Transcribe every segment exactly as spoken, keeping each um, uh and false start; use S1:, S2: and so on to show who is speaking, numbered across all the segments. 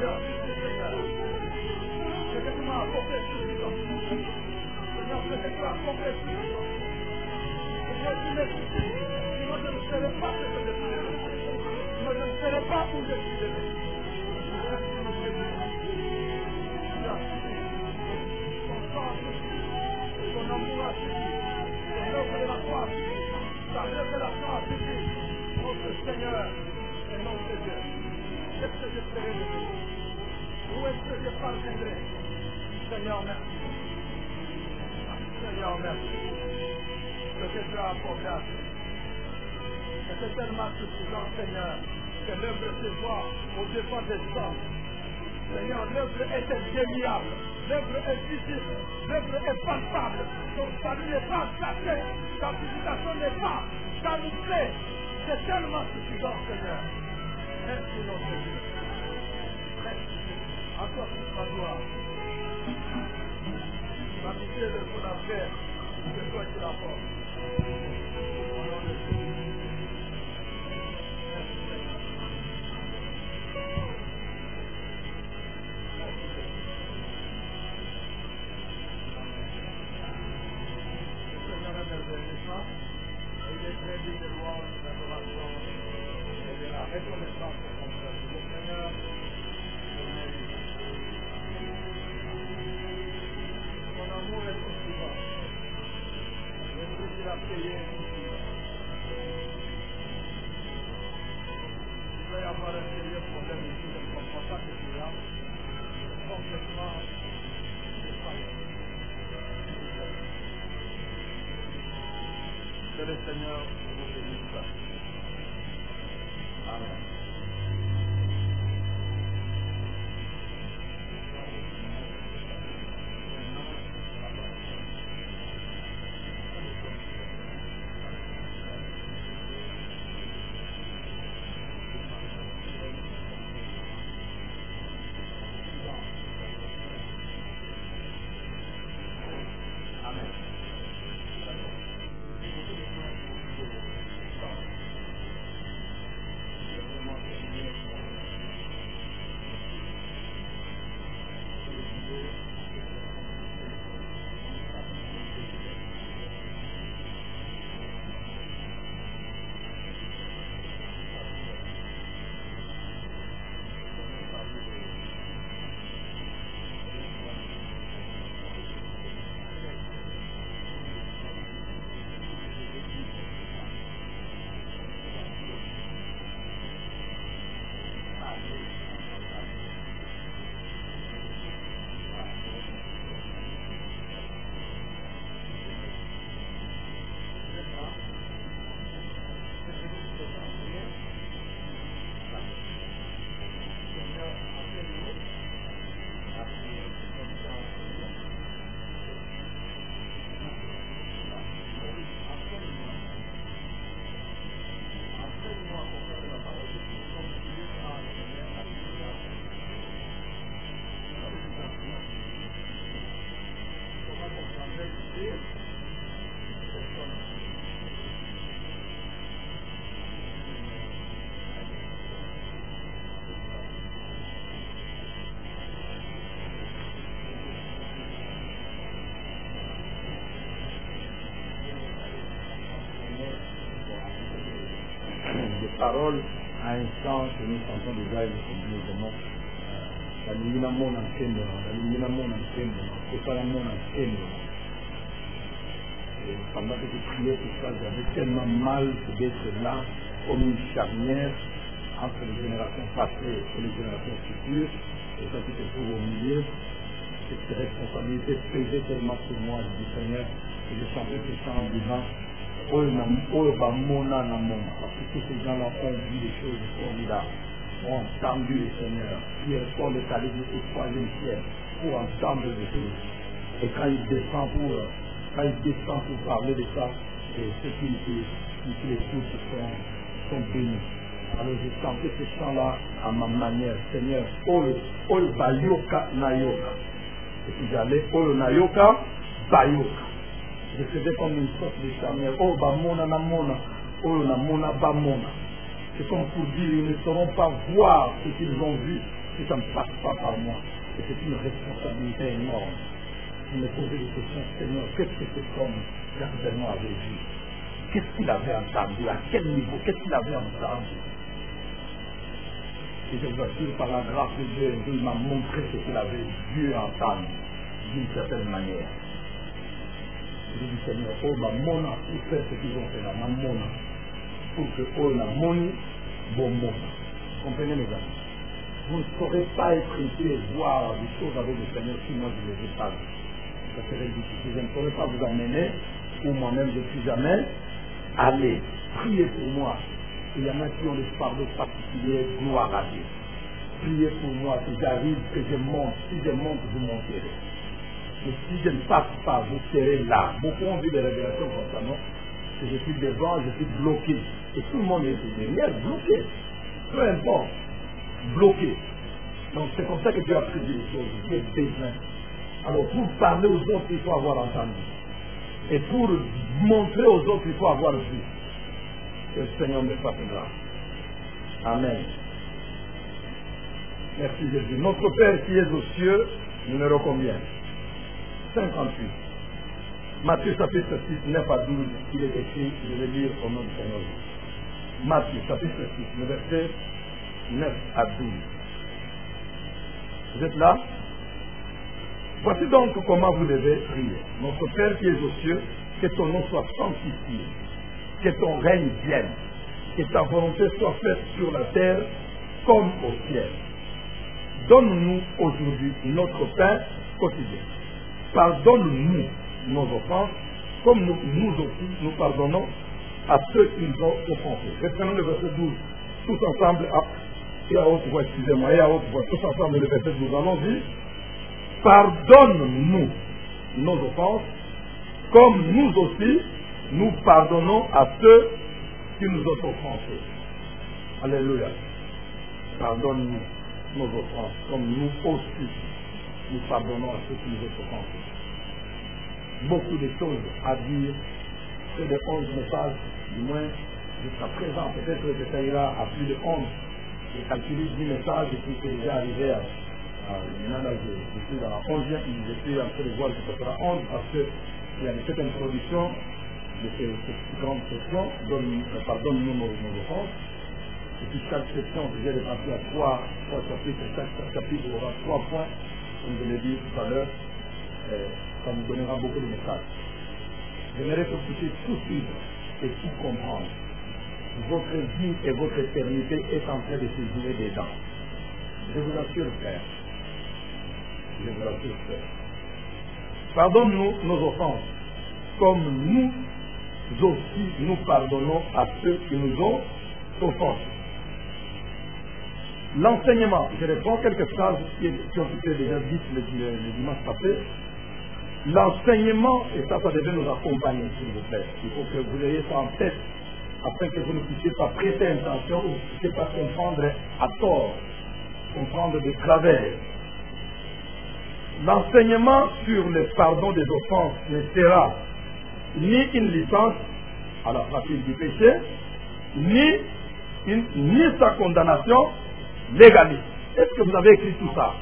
S1: Merci Seigneur. Ce que tu m'as apporté suffisant. Seigneur, ce que tu as accompli suffisant. Seigneur, tu m'excuses. Sinon je ne serais pas ce que je suis devenu. Sinon je ne serais pas où je suis devenu. Merci mon Jésus. Tu as suffi. Ton sang a suffi. Ton amour a suffi. Ton œuvre de la croix a suffi. Ta révélation a suffi. Notre Seigneur et notre Dieu. Qu'est-ce que je ferai de vous? Où est-ce que je parviendrai? Seigneur, merci. Seigneur, merci. Ce que tu as apporté à nous. C'est tellement suffisant, Seigneur, que l'œuvre se voit au-devant des hommes. Seigneur, l'œuvre est indéniable. L'œuvre est visible. L'œuvre est palpable. Ton salut n'est pas caché. Ta visitation n'est pas camouflée. C'est tellement suffisant, Seigneur. Merci, notre Dieu. Merci. À toi toute la gloire. L'amitié de ton affaire, c'est toi qui l'apportes. Au nom de Jésus. Merci, Seigneur. Le Seigneur est merveilleux. Il est très digne de louange, d'adoration et de la reconnaissance de son peuple. Le Seigneur, le mérite. Son amour est suffisant. Le prix qu'il a payé est suffisant. Il doit y avoir un sérieux problème ici, je ne comprends pas que cela est complètement défaillant. Que le Seigneur vous bénisse. Amen.
S2: Parole à un sens que nous sentons déjà et nous sommes la lumina mon ancienne, la lumina mon ancienne, c'est pas la mon ancienne. Et pendant que je priais pour ça, j'avais tellement mal d'être là, comme une charnière entre les générations passées et les générations futures, et ça qui se trouve au milieu. Cette responsabilité pesait tellement sur moi, je dis Seigneur, et je sentais ce chant en disant, parce que tous ces gens-là ont vu des choses formidables, ont entendu le Seigneur. Pierre Paul est allé jusqu'au troisième ciel pour entendre des choses. Et quand il descend pour, quand il descend pour parler de ça, et ceux qui, qui, qui l'écoutent sont, sont bénis. Alors je sentais ce chant-là à ma manière. Seigneur, Ol Bayoka Nayoka. Et puis j'allais Ol Nayoka Bayoka. Je faisais comme une sorte de charnière. Oh, Bamona, Namona, oh, Namona, Bamona. C'est comme pour dire, ils ne sauront pas voir ce qu'ils ont vu, si ça ne passe pas par moi. Et c'est une responsabilité énorme. Je me posais des questions, Seigneur, qu'est-ce que cet homme certainement avait vu? Qu'est-ce qu'il avait entendu? À quel niveau? Qu'est-ce qu'il avait entendu? Et je vous assure, par la grâce de Dieu, Dieu m'a montré ce qu'il avait vu entendre d'une certaine manière. Je dis, Seigneur, oh ma mona, pour faire ce qu'ils ont fait là, ma mona, pour que oh la moni, bon mona. Comprenez mes amis? Vous ne saurez pas être ici et voir des choses avec le Seigneur si moi je ne les ai pas vues. Ça serait difficile. Je ne pourrais pas vous emmener, ou moi-même je ne suis jamais allé. Priez pour moi. Il y en a qui ont des fardeaux particuliers, gloire à Dieu. Priez pour moi que j'arrive, que je monte. Si je monte, vous monterez. Et si je ne passe pas, vous serez là. Beaucoup ont vu des révélations comme ça, non? Que je suis devant, je suis bloqué. Et tout le monde est derrière, bloqué. Peu importe. Bloqué. Donc c'est comme ça que tu as pris les choses. Tu as besoin. Alors pour parler aux autres, il faut avoir entendu. Et pour montrer aux autres, il faut avoir vu. Que le Seigneur me fasse grâce. Amen. Merci Jésus. Notre Père qui est aux cieux, numéro combien? cinquante-huit. Matthieu chapitre six, neuf à douze, il est écrit, je vais lire au nom du Seigneur. Matthieu chapitre six, le verset neuf à douze. Vous êtes là? Voici donc comment vous devez prier. Notre Père qui est aux cieux, que ton nom soit sanctifié, que ton règne vienne, que ta volonté soit faite sur la terre comme au ciel. Donne-nous aujourd'hui notre pain quotidien. Pardonne-nous nos offenses, comme nous, nous aussi nous pardonnons à ceux qui nous ont offensés. Reprenons le verset douze, tous ensemble, à, et à haute voix, excusez-moi, et à haute voix, tous ensemble le verset douze. Allons-y. Pardonne-nous nos offenses, comme nous aussi nous pardonnons à ceux qui nous ont offensés. Alléluia. Pardonne-nous nos offenses, comme nous aussi nous pardonnons à ceux qui nous ont offensés. Beaucoup de choses à dire, près de onze messages, du moins jusqu'à présent, peut-être que ça ira à plus de onze. J'ai calculé dix messages et puis c'est déjà arrivé à, à maintenant là, je, je suis dans la onzième, je suis en train de voir que ça sera onze parce qu'il y a cette introduction de cette, cette grande section, pardonne-nous nos, nos offenses. Et puis chaque section, je vais répartir à trois, trois chapitres, chaque chapitre aura trois points, comme je l'ai dit tout à l'heure. Euh, ça nous donnera beaucoup de messages. J'aimerais que vous puissiez tout suivre et tout comprendre. Votre vie et votre éternité est en train de se jouer dedans. Je vous assure, frère. Je vous assure, frère. Pardonne-nous nos offenses, comme nous aussi nous pardonnons à ceux qui nous ont offensés. L'enseignement, je reprends quelques phrases qui ont été déjà dites le, le, le dimanche passé. L'enseignement, et ça, ça devait nous accompagner, s'il vous plaît. Il faut que vous ayez ça en tête, afin que vous ne puissiez pas prêter attention ou ne puissiez pas comprendre à tort, comprendre de travers. L'enseignement sur le pardon des offenses ne sera ni une licence à la pratique du péché, ni, une, ni sa condamnation légaliste. Est-ce que vous avez écrit tout ça?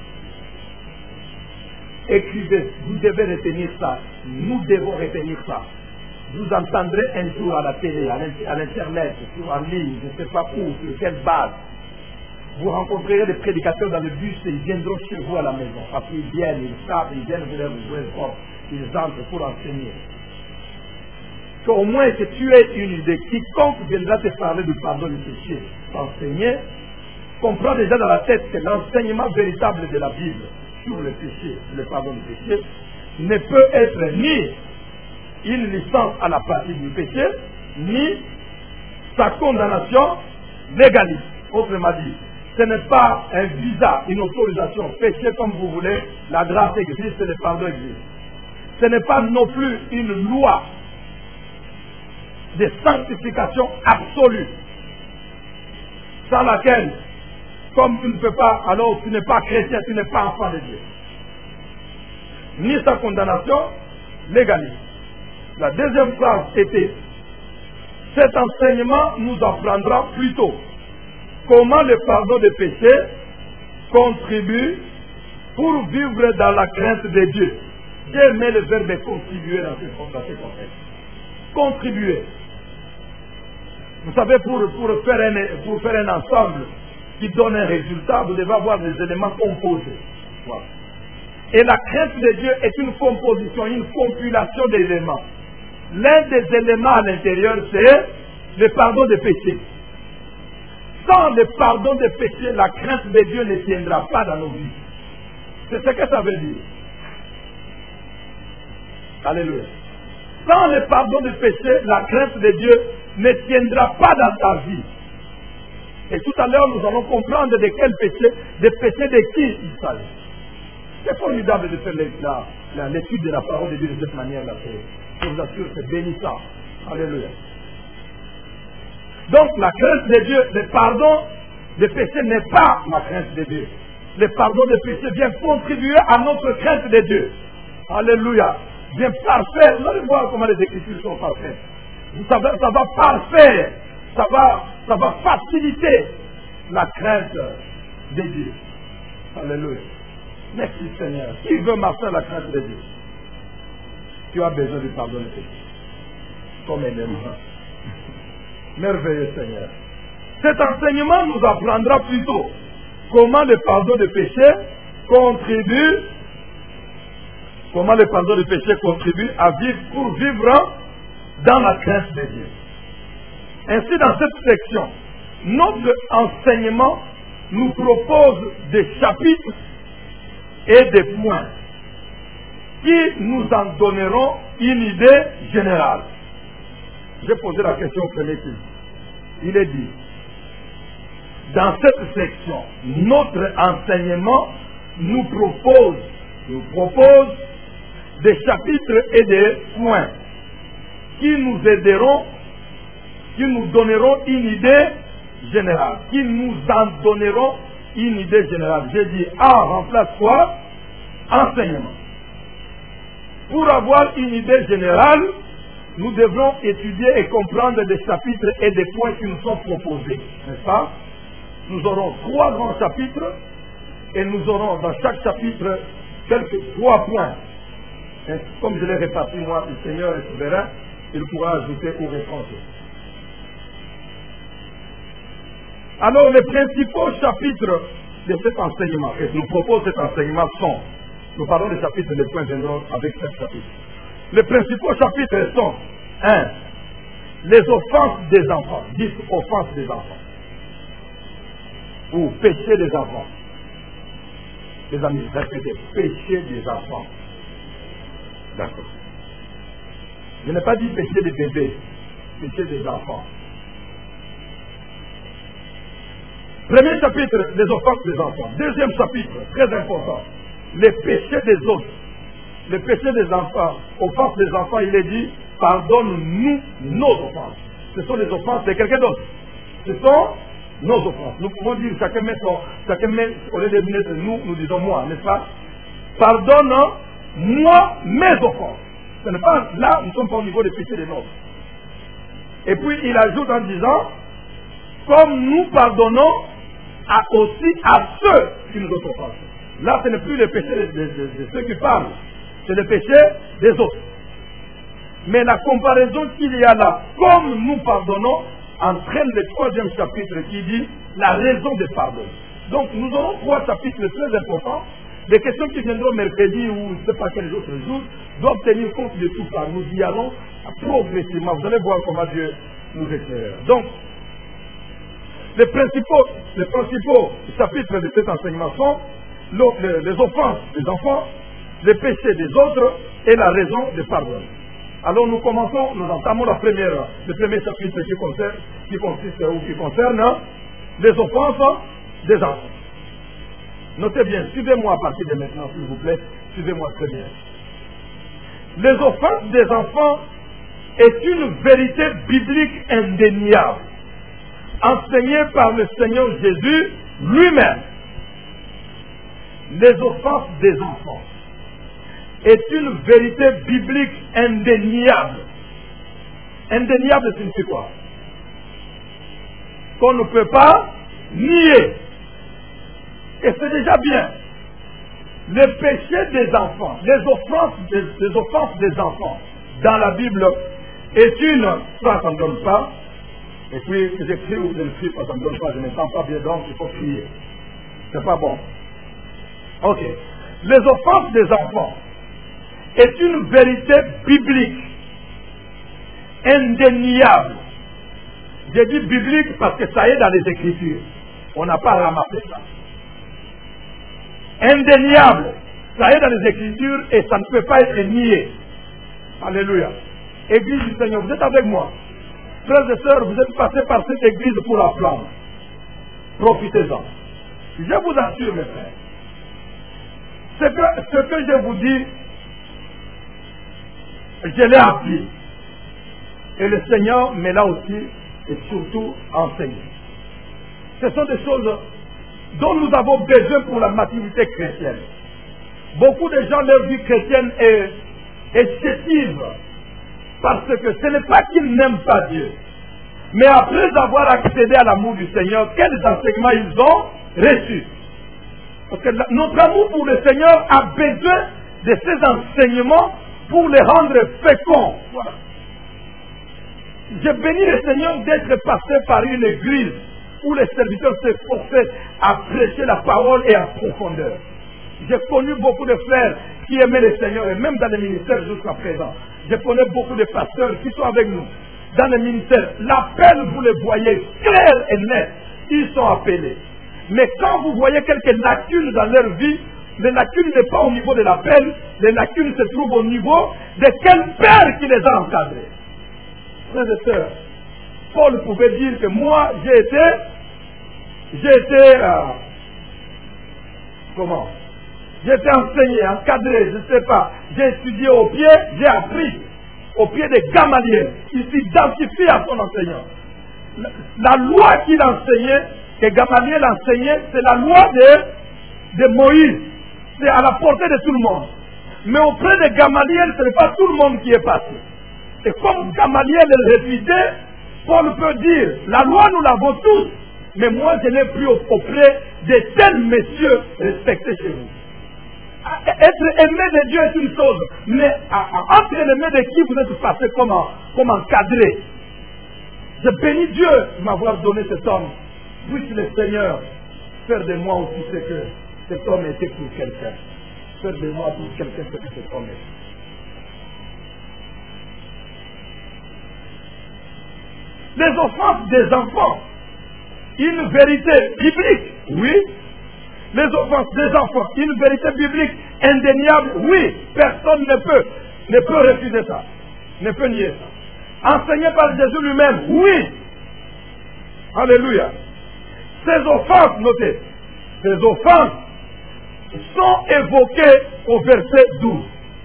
S2: Écrivez, vous devez retenir ça. Nous devons retenir ça. Vous entendrez un jour à la télé, à l'internet, en ligne, je ne sais pas où, sur quelle base. Vous rencontrerez des prédicateurs dans le bus et ils viendront chez vous à la maison. Parce qu'ils viennent, ils savent, ils viennent vous leur jouer fort. Ils entrent pour enseigner. Qu'au moins que tu aies une idée. Quiconque viendra te parler du pardon du péché, t'enseigner, comprends déjà dans la tête que l'enseignement véritable de la Bible sur le péché, le pardon du péché, ne peut être ni une licence à la pratique du péché, ni sa condamnation légaliste. Autrement dit, ce n'est pas un visa, une autorisation, péché comme vous voulez, la grâce existe, le pardon existe. Ce n'est pas non plus une loi de sanctification absolue, sans laquelle, comme tu ne peux pas, alors tu n'es pas chrétien, tu n'es pas enfant de Dieu. Ni sa condamnation légaliste. La deuxième phrase était, cet enseignement nous apprendra plutôt comment le pardon des péchés contribue pour vivre dans la crainte de Dieu. J'ai aimé le verbe contribuer dans ce contexte. Contribuer. Vous savez, pour, pour, faire un, pour faire un ensemble qui donne un résultat, vous devez avoir des éléments composés. Voilà. Et la crainte de Dieu est une composition, une compilation d'éléments. L'un des éléments à l'intérieur, c'est le pardon des péchés. Sans le pardon des péchés, la crainte de Dieu ne tiendra pas dans nos vies. C'est ce que ça veut dire. Alléluia. Sans le pardon des péchés, la crainte de Dieu ne tiendra pas dans ta vie. Et tout à l'heure, nous allons comprendre de quel péché, des péchés de qui il s'agit. C'est formidable de faire l'étude de la parole de Dieu de cette manière-là. Je vous assure, c'est bénissant. Alléluia. Donc, la crainte de Dieu, le pardon des péchés n'est pas la crainte de Dieu. Le pardon des péchés vient contribuer à notre crainte de Dieu. Alléluia. Vient parfaire. Vous allez voir comment les Écritures sont parfaites. Ça va, ça va parfaire. Ça va, ça va faciliter la crainte de Dieu. Alléluia. Merci Seigneur. Qui veut marcher la crainte de Dieu? Tu as besoin du pardon des péchés. Comme un élément. Merveilleux Seigneur. Cet enseignement nous apprendra plutôt comment le pardon des péchés contribue, comment le pardon des péchés contribue à vivre pour vivre dans la crainte de Dieu. Ainsi, dans cette section, notre enseignement nous propose des chapitres et des points qui nous en donneront une idée générale. J'ai posé la question au premier qui. Il est dit, dans cette section, notre enseignement nous propose, nous propose des chapitres et des points qui nous aideront, qui nous donneront une idée générale, qui nous en donneront une idée générale. J'ai dit A remplace quoi? Enseignement. Pour avoir une idée générale, nous devrons étudier et comprendre des chapitres et des points qui nous sont proposés. N'est-ce pas? Nous aurons trois grands chapitres et nous aurons dans chaque chapitre quelques trois points. Et comme je l'ai réparti, moi, le Seigneur est souverain, il pourra ajouter ou répondre. Alors, les principaux chapitres de cet enseignement, et nous propose cet enseignement sont, nous parlons des chapitres et des points viendront avec sept chapitres. Les principaux chapitres sont un. Les offenses des enfants. dix offenses des enfants. Ou péché des enfants. Les amis, répétez. Péché des enfants. D'accord. Je n'ai pas dit péché des bébés. Péché des enfants. Premier chapitre, les offenses des enfants. Deuxième chapitre, très important. Les péchés des autres. Le péché des enfants, offense des enfants, il est dit, pardonne-nous nos offenses. Ce sont les offenses de quelqu'un d'autre. Ce sont nos offenses. Nous pouvons dire, chacun met son, chacun met, au lieu de mettre nous, nous disons moi, n'est-ce pas? Pardonne-moi mes offenses. Ce n'est pas, là, nous ne sommes pas au niveau des péchés des nôtres. Et puis, il ajoute en disant, comme nous pardonnons à aussi à ceux qui nous ont offensés. Là, ce n'est plus le péché de, de, de, de ceux qui parlent. C'est le péché des autres. Mais la comparaison qu'il y a là, comme nous pardonnons, entraîne le troisième chapitre qui dit la raison des pardons. Donc nous aurons trois chapitres très importants. Les questions qui viendront mercredi ou je ne sais pas quels autres jours doivent tenir compte de tout ça. Nous y allons progressivement. Vous allez voir comment Dieu nous éclaire. Donc, les principaux, les principaux chapitres de cet enseignement sont les offenses des enfants, les péchés des autres et la raison des pardons. Alors nous commençons, nous entamons la première, le premier chapitre qui, concerne, qui consiste ou qui concerne les offenses des enfants. Notez bien, suivez-moi à partir de maintenant, s'il vous plaît, suivez-moi très bien. Les offenses des enfants est une vérité biblique indéniable, enseignée par le Seigneur Jésus lui-même. Les offenses des enfants est une vérité biblique indéniable. Indéniable signifie quoi? Qu'on ne peut pas nier. Et c'est déjà bien. Le péché des enfants, les offenses des, les offenses des enfants dans la Bible est une, ça, ça ne donne pas. Et puis, j'écris ou je ne crie pas, ça ne donne pas, je n'entends pas bien, donc il faut crier. C'est pas bon. Ok. Les offenses des enfants est une vérité biblique, indéniable. J'ai dit biblique parce que ça est dans les Écritures. On n'a pas ramassé ça. Indéniable. Ça est dans les Écritures et ça ne peut pas être nié. Alléluia. Église du Seigneur, vous êtes avec moi. Frères et sœurs, vous êtes passés par cette église pour apprendre. Profitez-en. Je vous assure, mes frères, ce que, ce que je vous dis, je l'ai appris. Et le Seigneur me l'a aussi et surtout enseigné. Ce sont des choses dont nous avons besoin pour la maturité chrétienne. Beaucoup de gens, leur vie chrétienne est excessive parce que ce n'est pas qu'ils n'aiment pas Dieu. Mais après avoir accédé à l'amour du Seigneur, quels enseignements ils ont reçus? Parce que notre amour pour le Seigneur a besoin de ces enseignements pour les rendre féconds. Voilà. J'ai béni le Seigneur d'être passé par une église où les serviteurs s'efforçaient à prêcher la parole et en profondeur. J'ai connu beaucoup de frères qui aimaient le Seigneur et même dans les ministères jusqu'à présent. Je connais beaucoup de pasteurs qui sont avec nous dans les ministères. L'appel, vous le voyez clair et net. Ils sont appelés. Mais quand vous voyez quelques lacunes dans leur vie, les lacunes n'est pas au niveau de l'appel, les lacunes se trouvent au niveau de quel père qui les a encadrés. Frères et sœurs, Paul pouvait dire que moi, j'ai été, j'ai été, euh, comment? J'ai été enseigné, encadré, je ne sais pas. J'ai étudié au pied, j'ai appris au pied de Gamaliel. Il s'identifie à son enseignant. La, la loi qu'il enseignait, que Gamaliel enseignait, c'est la loi de, de Moïse. C'est à la portée de tout le monde. Mais auprès de Gamaliel, ce n'est pas tout le monde qui est passé. Et comme Gamaliel est réputé, Paul peut dire, la loi nous l'avons tous, mais moi je l'ai pris auprès de tels messieurs respectés chez vous. Être aimé de Dieu est une chose, mais entre l'aimé de qui vous êtes passé comme, comme encadré. Je bénis Dieu de m'avoir donné cet homme. Puisse le Seigneur faire de moi aussi ce que cet homme était pour quelqu'un. Faire de moi pour quelqu'un ce que cet homme est. Les offenses des enfants, une vérité biblique, oui. Les offenses des enfants, une vérité biblique indéniable, oui. Personne ne peut, ne peut refuser ça, ne peut nier ça. Enseigné par Jésus lui-même, oui. Alléluia. Ces offenses, notez, ces offenses sont évoquées au verset douze.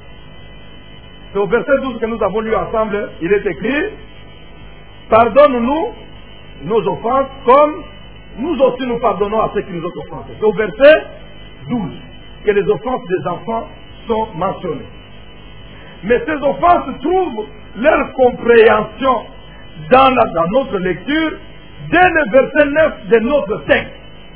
S2: C'est au verset douze que nous avons lu ensemble, il est écrit: pardonne-nous nos offenses comme nous aussi nous pardonnons à ceux qui nous ont offensés. C'est au verset douze que les offenses des enfants sont mentionnées. Mais ces offenses trouvent leur compréhension dans, la, dans notre lecture dès le verset neuf de notre texte.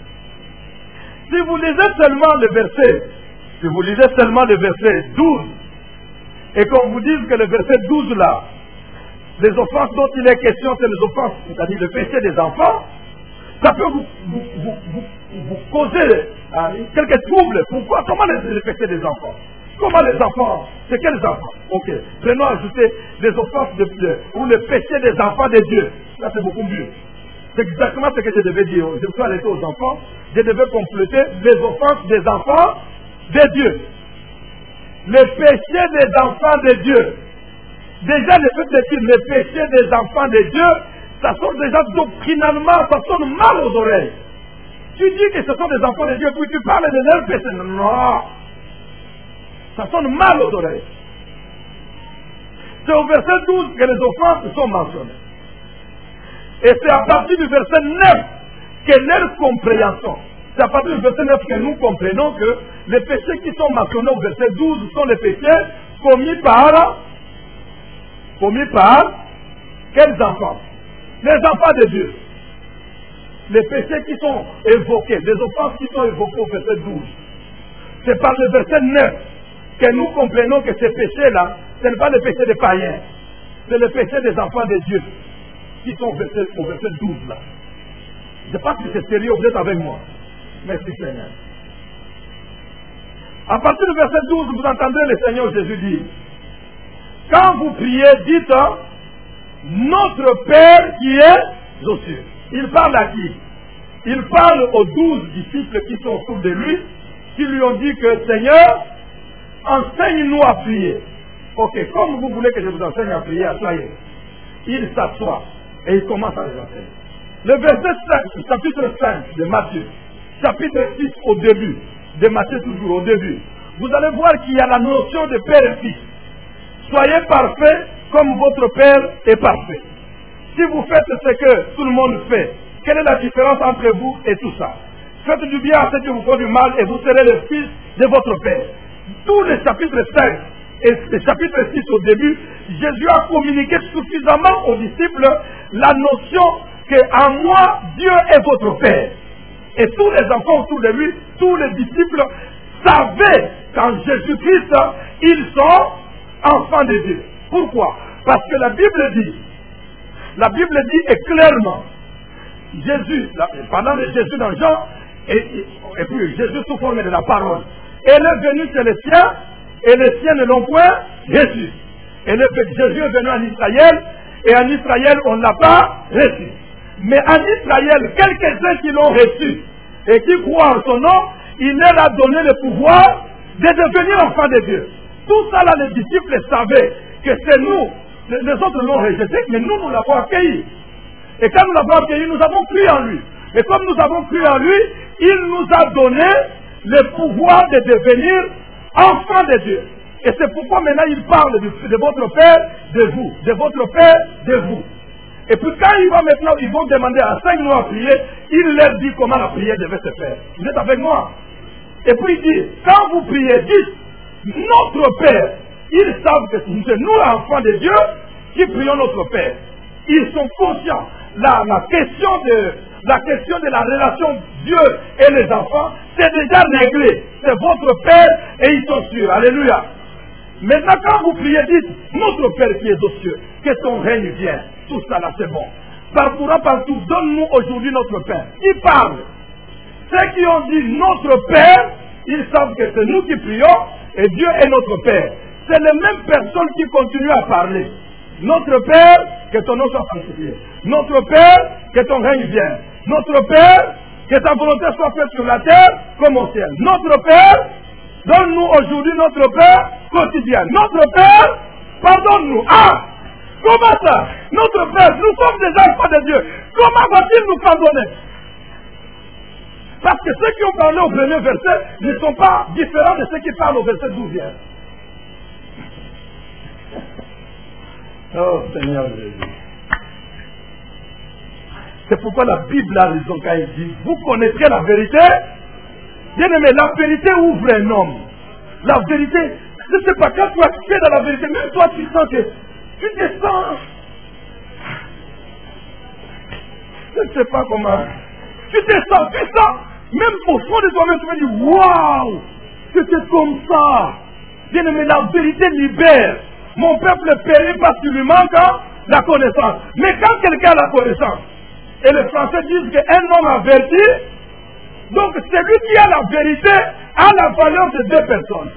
S2: Si vous lisez seulement le verset, si vous lisez seulement le verset douze, et qu'on vous dise que le verset douze là, les offenses dont il est question, c'est les offenses, c'est-à-dire le péché des enfants, ça peut vous, vous, vous, vous, vous causer hein, quelques troubles. Pourquoi? Comment les, les péchés des enfants? Comment les enfants? C'est quels enfants? Ok. Prenons à ajouter les offenses de Dieu ou le péché des enfants de Dieu. Ça c'est beaucoup mieux. C'est exactement ce que je devais dire. Je me suis arrêté aux enfants. Je devais compléter les offenses des enfants de Dieu. Le péché des enfants de Dieu. Déjà, le fait de dire le péché des enfants de Dieu, ça sonne déjà doctrinalement, ça sonne mal aux oreilles. Tu dis que ce sont des enfants de Dieu, puis tu parles de leur péché. Non. Ça sonne mal aux oreilles. C'est au verset douze que les offenses sont mentionnées. Et c'est à partir du verset neuf que leur compréhension, c'est à partir du verset neuf que nous comprenons que les péchés qui sont mentionnés au verset douze sont les péchés commis par, commis par quels enfants? Les enfants de Dieu. les péchés qui sont évoqués, les offenses qui sont évoquées au verset douze, c'est par le verset neuf que nous comprenons que ces péchés-là, ce n'est pas les péchés des païens, c'est le péché des enfants de Dieu qui sont au verset, au verset douze là. Je pense que c'est sérieux, vous êtes avec moi. Merci Seigneur. À partir du verset douze, vous entendrez le Seigneur Jésus dire, quand vous priez, dites, notre Père qui est aux cieux. Il parle à qui? Il parle aux douze disciples qui sont autour de lui, qui lui ont dit que Seigneur, enseigne-nous à prier. Ok, comme vous voulez que je vous enseigne à prier, asseyez. Il s'assoit et il commence à les enseigner. Le verset cinq, chapitre cinq de Matthieu, chapitre six au début, de Matthieu toujours au début, vous allez voir qu'il y a la notion de Père et Fils. Soyez parfaits comme votre Père est parfait. Si vous faites ce que tout le monde fait, quelle est la différence entre vous et tout ça? Faites du bien à ceux qui vous font du mal et vous serez le fils de votre Père. Tous les chapitres cinq et le chapitre six au début, Jésus a communiqué suffisamment aux disciples la notion qu'en moi, Dieu est votre Père. Et tous les enfants autour de lui, tous les disciples savaient qu'en Jésus-Christ, ils sont enfants de Dieu. Pourquoi? Parce que la Bible dit, la Bible dit et clairement, Jésus, parlant de Jésus dans Jean, et, et, et puis Jésus sous forme de la parole, elle est venue chez les siens, et les siens ne l'ont point reçu. Et le, Jésus est venu en Israël, et en Israël on ne l'a pas reçu. Mais en Israël, quelques-uns qui l'ont reçu, et qui croient en son nom, il leur a donné le pouvoir de devenir enfants de Dieu. Tout ça là, les disciples savaient que c'est nous, les autres l'ont rejeté, mais nous, nous l'avons accueilli. Et quand nous l'avons accueilli, nous avons cru en lui. Et comme nous avons cru en lui, il nous a donné le pouvoir de devenir enfants de Dieu. Et c'est pourquoi maintenant il parle de, de votre Père, de vous. De votre Père, de vous. Et puis quand il va maintenant, ils vont demander à cinq mois à prier, il leur dit comment la prière devait se faire. Vous êtes avec moi? Et puis il dit, quand vous priez, dites, notre Père. Ils savent que c'est nous, enfants de Dieu, qui prions notre Père. Ils sont conscients. La, la, question de, la question de la relation Dieu et les enfants, c'est déjà réglé. C'est votre Père et ils sont sûrs. Alléluia. Maintenant, quand vous priez, dites, notre Père qui est aux cieux, que ton règne vienne. Tout ça là, c'est bon. Parcourant partout, donne-nous aujourd'hui notre Père. Qui parle? Ceux qui ont dit notre Père, ils savent que c'est nous qui prions et Dieu est notre Père. C'est les mêmes personnes qui continuent à parler. Notre Père, que ton nom soit sanctifié. Notre Père, que ton règne vienne. Notre Père, que ta volonté soit faite sur la terre comme au ciel. Notre Père, donne-nous aujourd'hui notre Père quotidien. Notre Père, pardonne-nous. Ah! Comment ça? Notre Père, nous sommes des enfants de Dieu. Comment va-t-il nous pardonner? Parce que ceux qui ont parlé au premier verset ne sont pas différents de ceux qui parlent au verset douzième. Oh Seigneur Jésus. C'est pourquoi la Bible a raison quand elle dit, vous connaîtrez la vérité. Bien aimé, la vérité ouvre un homme. La vérité, je ne sais pas, quand tu accèdes à la vérité, même toi tu sens que tu te sens. Je ne sais pas comment. Tu te sens, tu sens, même au fond de toi-même, tu me dis, waouh, c'était comme ça. Bien aimé, la vérité libère. Mon peuple périt parce qu'il lui manque la connaissance. Mais quand quelqu'un a la connaissance, et les Français disent qu'un homme averti, donc celui qui a la vérité a la valeur de deux personnes.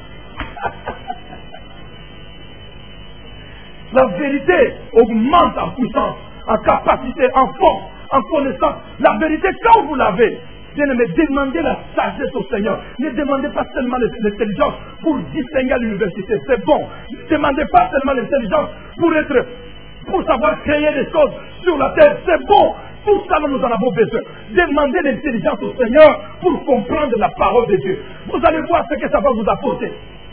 S2: La vérité augmente en puissance, en capacité, en force, en connaissance. La vérité, quand vous l'avez, bien aimé, demandez la sagesse au Seigneur. Ne demandez pas seulement l'intelligence pour distinguer à l'université. C'est bon. Ne demandez pas seulement l'intelligence pour être, pour savoir créer des choses sur la terre. C'est bon. Tout ça, nous en avons besoin. Demandez l'intelligence au Seigneur pour comprendre la parole de Dieu. Vous allez voir ce que ça va vous apporter.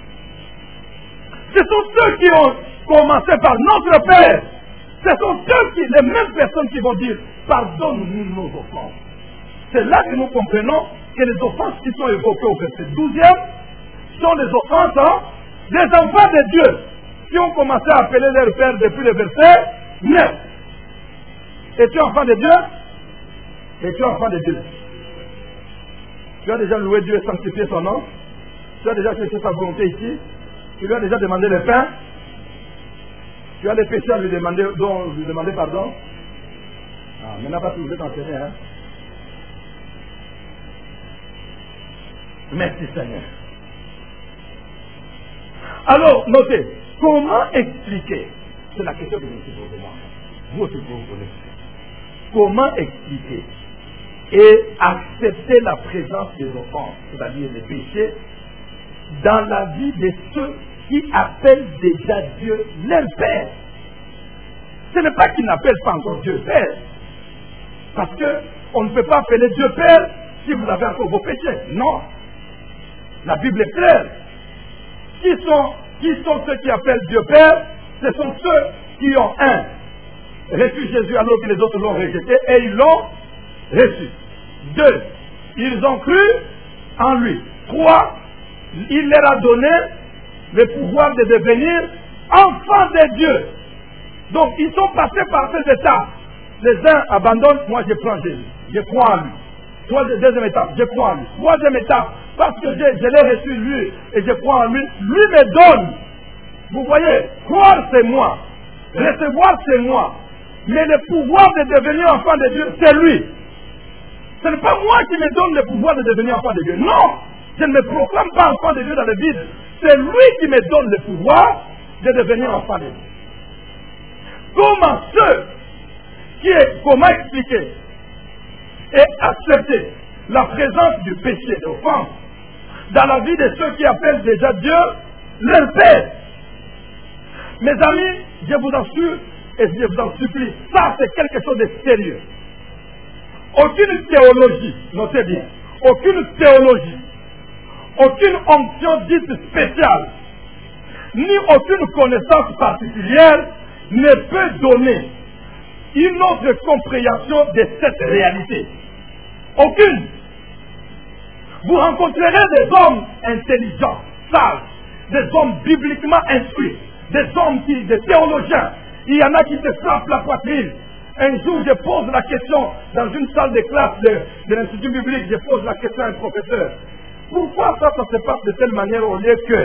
S2: Ce sont ceux qui ont commencé par notre Père. Ce sont ceux qui, les mêmes personnes qui vont dire, pardonne-nous nos offenses. C'est là que nous comprenons que les offenses qui sont évoquées au verset douzième sont les offenses hein, des enfants de Dieu qui ont commencé à appeler leur Père depuis le verset neuf. Es-tu enfant de Dieu? Et tu es enfant de Dieu. Tu as déjà loué Dieu et sanctifié son nom. Tu as déjà fait sa volonté ici. Tu lui as déjà demandé le pain. Tu as des péchés à lui demander, dont lui demander pardon. Ah, maintenant pas que vous êtes enseigné, hein. Merci Seigneur. Alors, notez, comment expliquer? C'est la question que je me suis posée là. Vous aussi vous connaissez. Comment expliquer et accepter la présence des offenses, c'est-à-dire les péchés, dans la vie de ceux qui appellent déjà Dieu leur Père? Ce n'est pas qu'ils n'appellent pas encore Dieu Père. Parce qu'on ne peut pas appeler Dieu Père si vous avez encore vos péchés. Non. La Bible est claire. Qui sont, qui sont ceux qui appellent Dieu Père? Ce sont ceux qui ont un reçu Jésus alors que les autres l'ont rejeté et ils l'ont reçu. Deux, ils ont cru en lui. Trois, il leur a donné le pouvoir de devenir enfants de Dieu. Donc ils sont passés par ces étapes. Les uns abandonnent, moi je prends Jésus, je crois en lui. Troisième, deuxième étape, je crois en lui. Troisième étape, parce que je, je l'ai reçu lui et je crois en lui, lui me donne. Vous voyez, croire c'est moi, recevoir c'est moi, mais le pouvoir de devenir enfant de Dieu, c'est lui. Ce n'est pas moi qui me donne le pouvoir de devenir enfant de Dieu. Non, je ne me proclame pas enfant de Dieu dans le vide. C'est lui qui me donne le pouvoir de devenir enfant de Dieu. Comment ceux qui est, comment expliquer et accepter la présence du péché d'offense dans la vie de ceux qui appellent déjà Dieu leur Père? Mes amis, je vous assure et je vous en supplie, ça c'est quelque chose de sérieux. Aucune théologie, notez bien, aucune théologie, aucune onction dite spéciale, ni aucune connaissance particulière ne peut donner une autre compréhension de cette réalité. Aucune. Vous rencontrerez des hommes intelligents, sages, des hommes bibliquement instruits, des hommes qui, des théologiens. Il y en a qui se frappent la poitrine. Un jour, je pose la question dans une salle de classe de, de l'Institut biblique, je pose la question à un professeur. Pourquoi ça, ça se passe de telle manière au lieu que?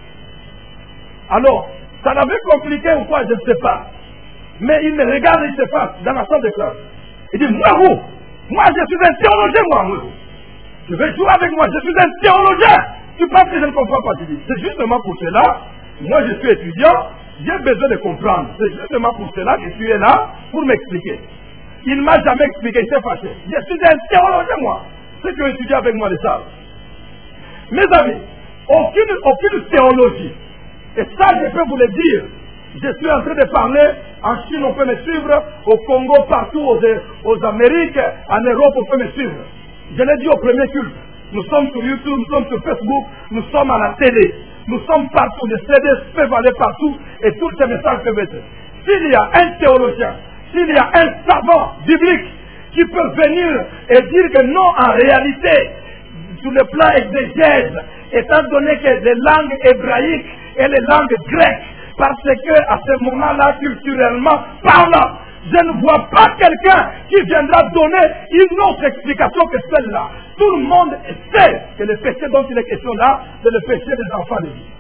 S2: Alors, ça l'avait compliqué ou quoi, je ne sais pas. Mais il me regarde et il se passe dans la salle de classe. Il dit, moi, vous, moi, je suis un théologien, moi, moi. Tu veux jouer avec moi, je suis un théologien. Tu penses que je ne comprends pas? Tu dis, c'est justement pour cela, moi, je suis étudiant, j'ai besoin de comprendre. C'est justement pour cela que tu es là, pour m'expliquer. Il ne m'a jamais expliqué, il s'est fâché. Je suis un théologien, moi. Ceux qui ont étudié avec moi le savent. Mes amis, aucune, aucune théologie, et ça, je peux vous le dire, je suis en train de parler, en Chine on peut me suivre, au Congo, partout, aux, aux Amériques, en Europe on peut me suivre. Je l'ai dit au premier culte, nous sommes sur YouTube, nous sommes sur Facebook, nous sommes à la télé, nous sommes partout, les C D peuvent aller partout et tous ces messages peuvent être. S'il y a un théologien, s'il y a un savant biblique qui peut venir et dire que non, en réalité, sur le plan exégèse, étant donné que les langues hébraïques et les langues grecques, parce que à ce moment-là, culturellement parlant, je ne vois pas quelqu'un qui viendra donner une autre explication que celle-là. Tout le monde sait que le péché dont il est question là, c'est le péché des enfants de Dieu.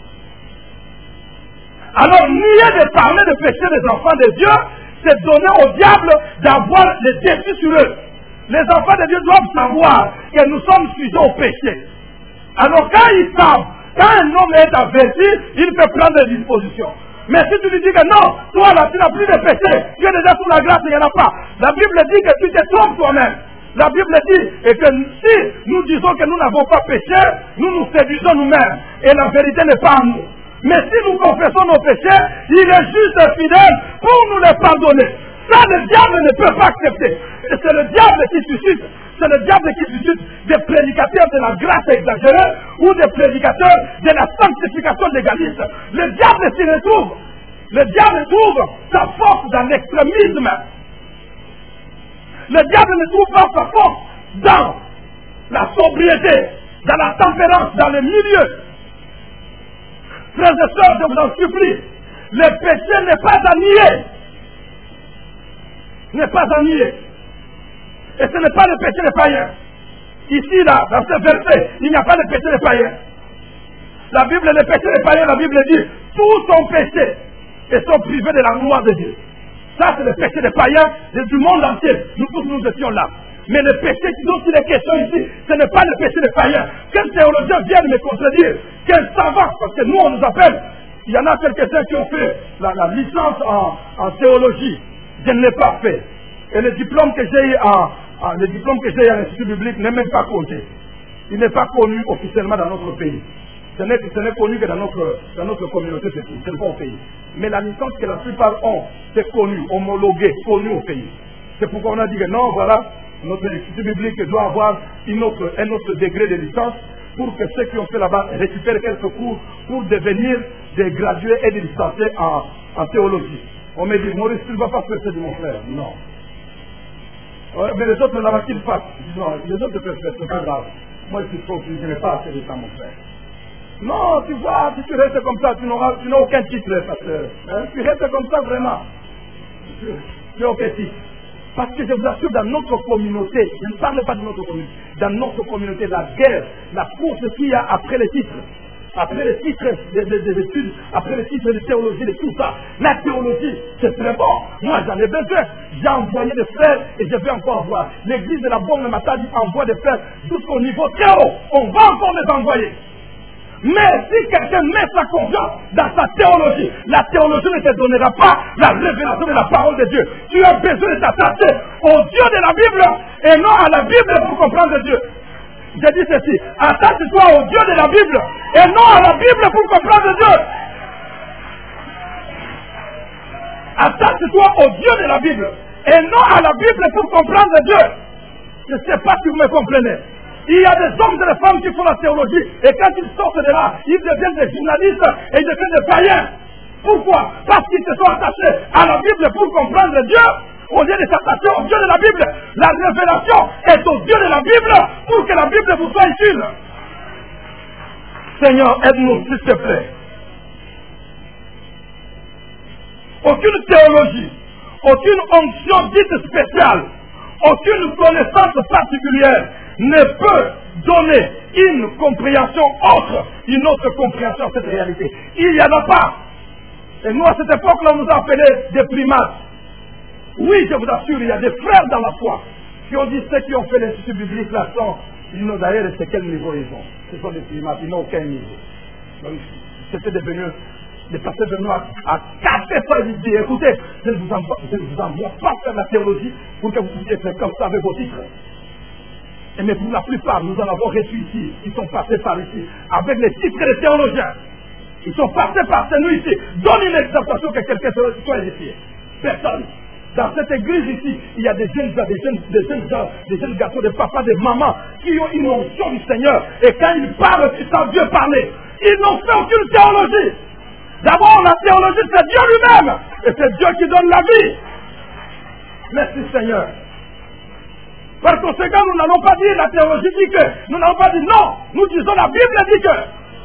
S2: Alors, nier de parler de péché des enfants de Dieu, c'est donner au diable d'avoir le défi sur eux. Les enfants de Dieu doivent savoir que nous sommes sujets au péché. Alors, quand ils savent, quand un homme est averti, il peut prendre des dispositions. Mais si tu lui dis que non, toi là, tu n'as plus de péché, tu es déjà sous la grâce, il n'y en a pas. La Bible dit que tu te trompes toi-même. La Bible dit et que si nous disons que nous n'avons pas péché, nous nous séduisons nous-mêmes. Et la vérité n'est pas en nous. Mais si nous confessons nos péchés, il est juste et fidèle pour nous les pardonner. Ça, le diable ne peut pas accepter. Et c'est le diable qui suscite. C'est le diable qui suscite des prédicateurs de la grâce exagérée ou des prédicateurs de la sanctification légaliste. Le diable s'y retrouve. Le diable trouve sa force dans l'extrémisme. Le diable ne trouve pas sa force dans la sobriété, dans la tempérance, dans le milieu. Frères et sœurs, je vous en supplie, le péché n'est pas à nier. N'est pas à nier.
S1: Et ce n'est pas le péché des païens. Ici, là, dans ce verset, il n'y a pas de péché des païens. La Bible, le péché des païens, la Bible dit, tous ont péché et sont privés de la gloire de Dieu. Ça, c'est le péché des païens du monde entier. Nous tous, nous étions là. Mais le péché dont il est question ici, ce n'est pas le péché des païens. Quel théologien vient me contredire? Quel savant? Parce que nous, on nous appelle. Il y en a quelques-uns qui ont fait la, la licence en, en théologie. Je ne l'ai pas fait. Et le diplôme que j'ai eu en, en, le diplôme que j'ai eu à l'Institut biblique n'est même pas compté. Il n'est pas connu officiellement dans notre pays. Ce n'est, ce n'est connu que dans notre, dans notre communauté, c'est tout. C'est pas au pays. Mais la licence que la plupart ont, c'est connu, homologué, connu au pays. C'est pourquoi on a dit que non, voilà, notre institut biblique doit avoir une autre, un autre degré de licence pour que ceux qui ont fait là-bas récupèrent quelques cours pour devenir des gradués et des licenciés en, en théologie. On me dit, Maurice, tu ne vas pas faire ça de mon frère. Non. Ouais, mais les autres, là-bas, qu'ils fassent. Non, les autres peuvent faire, c'est pas grave. Moi, je ne vais pas faire de ça, mon frère. Non, tu vois, si tu restes comme ça, tu n'auras, tu n'as aucun titre, pasteur. Hein? Tu restes comme ça, vraiment. Tu n'as aucun titre. Parce que je vous assure, dans notre communauté, je ne parle pas de notre communauté, dans notre communauté, la guerre, la course qu'il y a après les titres, après les titres des, des, des études, après les titres de théologie, de tout ça, la théologie, c'est très bon. Moi, j'en ai besoin. J'ai envoyé des frères et je vais encore voir. L'église de la Bonne Matin dit envoie des frères jusqu'au niveau très haut. On va encore les envoyer. Mais si quelqu'un met sa confiance dans sa théologie, la théologie ne te donnera pas la révélation de la parole de Dieu. Tu as besoin de t'attacher au Dieu de la Bible et non à la Bible pour comprendre Dieu. J'ai dit ceci, attache-toi au Dieu de la Bible et non à la Bible pour comprendre Dieu. Attache-toi au Dieu de la Bible et non à la Bible pour comprendre Dieu. Je ne sais pas si vous me comprenez. Il y a des hommes et des femmes qui font la théologie et quand ils sortent de là, ils deviennent des journalistes et ils deviennent des païens. Pourquoi? Parce qu'ils se sont attachés à la Bible pour comprendre Dieu au lieu de s'attacher au Dieu de la Bible. La révélation est au Dieu de la Bible pour que la Bible vous soit utile. Seigneur, aide-nous s'il te plaît. Aucune théologie, aucune onction dite spéciale, aucune connaissance particulière ne peut donner une compréhension autre, une autre compréhension à cette réalité. Il n'y en a pas. Et nous, à cette époque-là, on nous a appelés des primates. Oui, je vous assure, il y a des frères dans la foi qui ont dit ceux qui ont fait l'institut biblique là sont, ils n'ont d'ailleurs, c'est quel niveau ils ont. Ce sont des primates, ils n'ont aucun niveau. Donc, c'était devenu, les pasteurs de nous à, à casser ça, ils disent, écoutez, je ne vous envoie, je ne vous envoie pas faire la théologie pour que vous puissiez faire comme ça avec vos titres. Et mais pour la plupart, nous en avons reçu ici, ils sont passés par ici, avec les titres des théologiens. Ils sont passés par chez nous ici. Donne une exhortation que quelqu'un soit édifié. Personne. Dans cette église ici, il y a des jeunes gens, des jeunes, des jeunes gens, des jeunes garçons, des papas, des mamans qui ont une onction du Seigneur. Et quand ils parlent, tu sens Dieu parler. Ils n'ont fait aucune théologie. D'abord, la théologie, c'est Dieu lui-même. Et c'est Dieu qui donne la vie. Merci Seigneur. Par conséquent, nous n'allons pas dire la théologie dit que. Nous n'allons pas dire non. Nous disons la Bible dit que.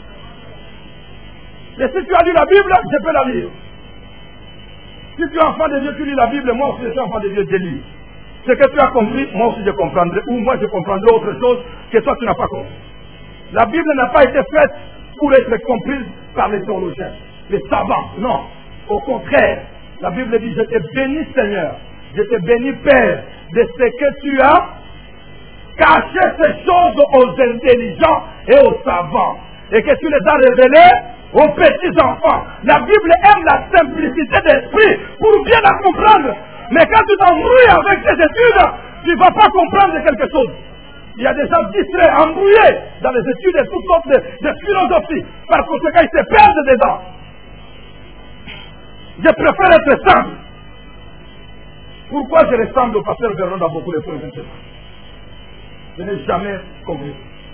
S1: Et si tu as lu la Bible, je peux la lire. Si tu es enfant de Dieu, tu lis la Bible, moi aussi je suis enfant de Dieu, je lis. Ce que tu as compris, moi aussi je comprendrai. Ou moi je comprendrai autre chose que toi tu n'as pas compris. La Bible n'a pas été faite pour être comprise par les théologiens, les savants. Non. Au contraire, la Bible dit, je te bénis Seigneur. Je te bénis Père de ce que tu as caché ces choses aux intelligents et aux savants. Et que tu les as révélées aux petits enfants. La Bible aime la simplicité d'esprit pour bien la comprendre. Mais quand tu t'embrouilles avec tes études, tu ne vas pas comprendre quelque chose. Il y a des gens distraits, embrouillés dans les études et toutes sortes de, de philosophies. Par conséquent, ils se perdent dedans. Je préfère être simple. Pourquoi je ressemble au pasteur Vernon dans beaucoup de points? Je n'ai jamais compris.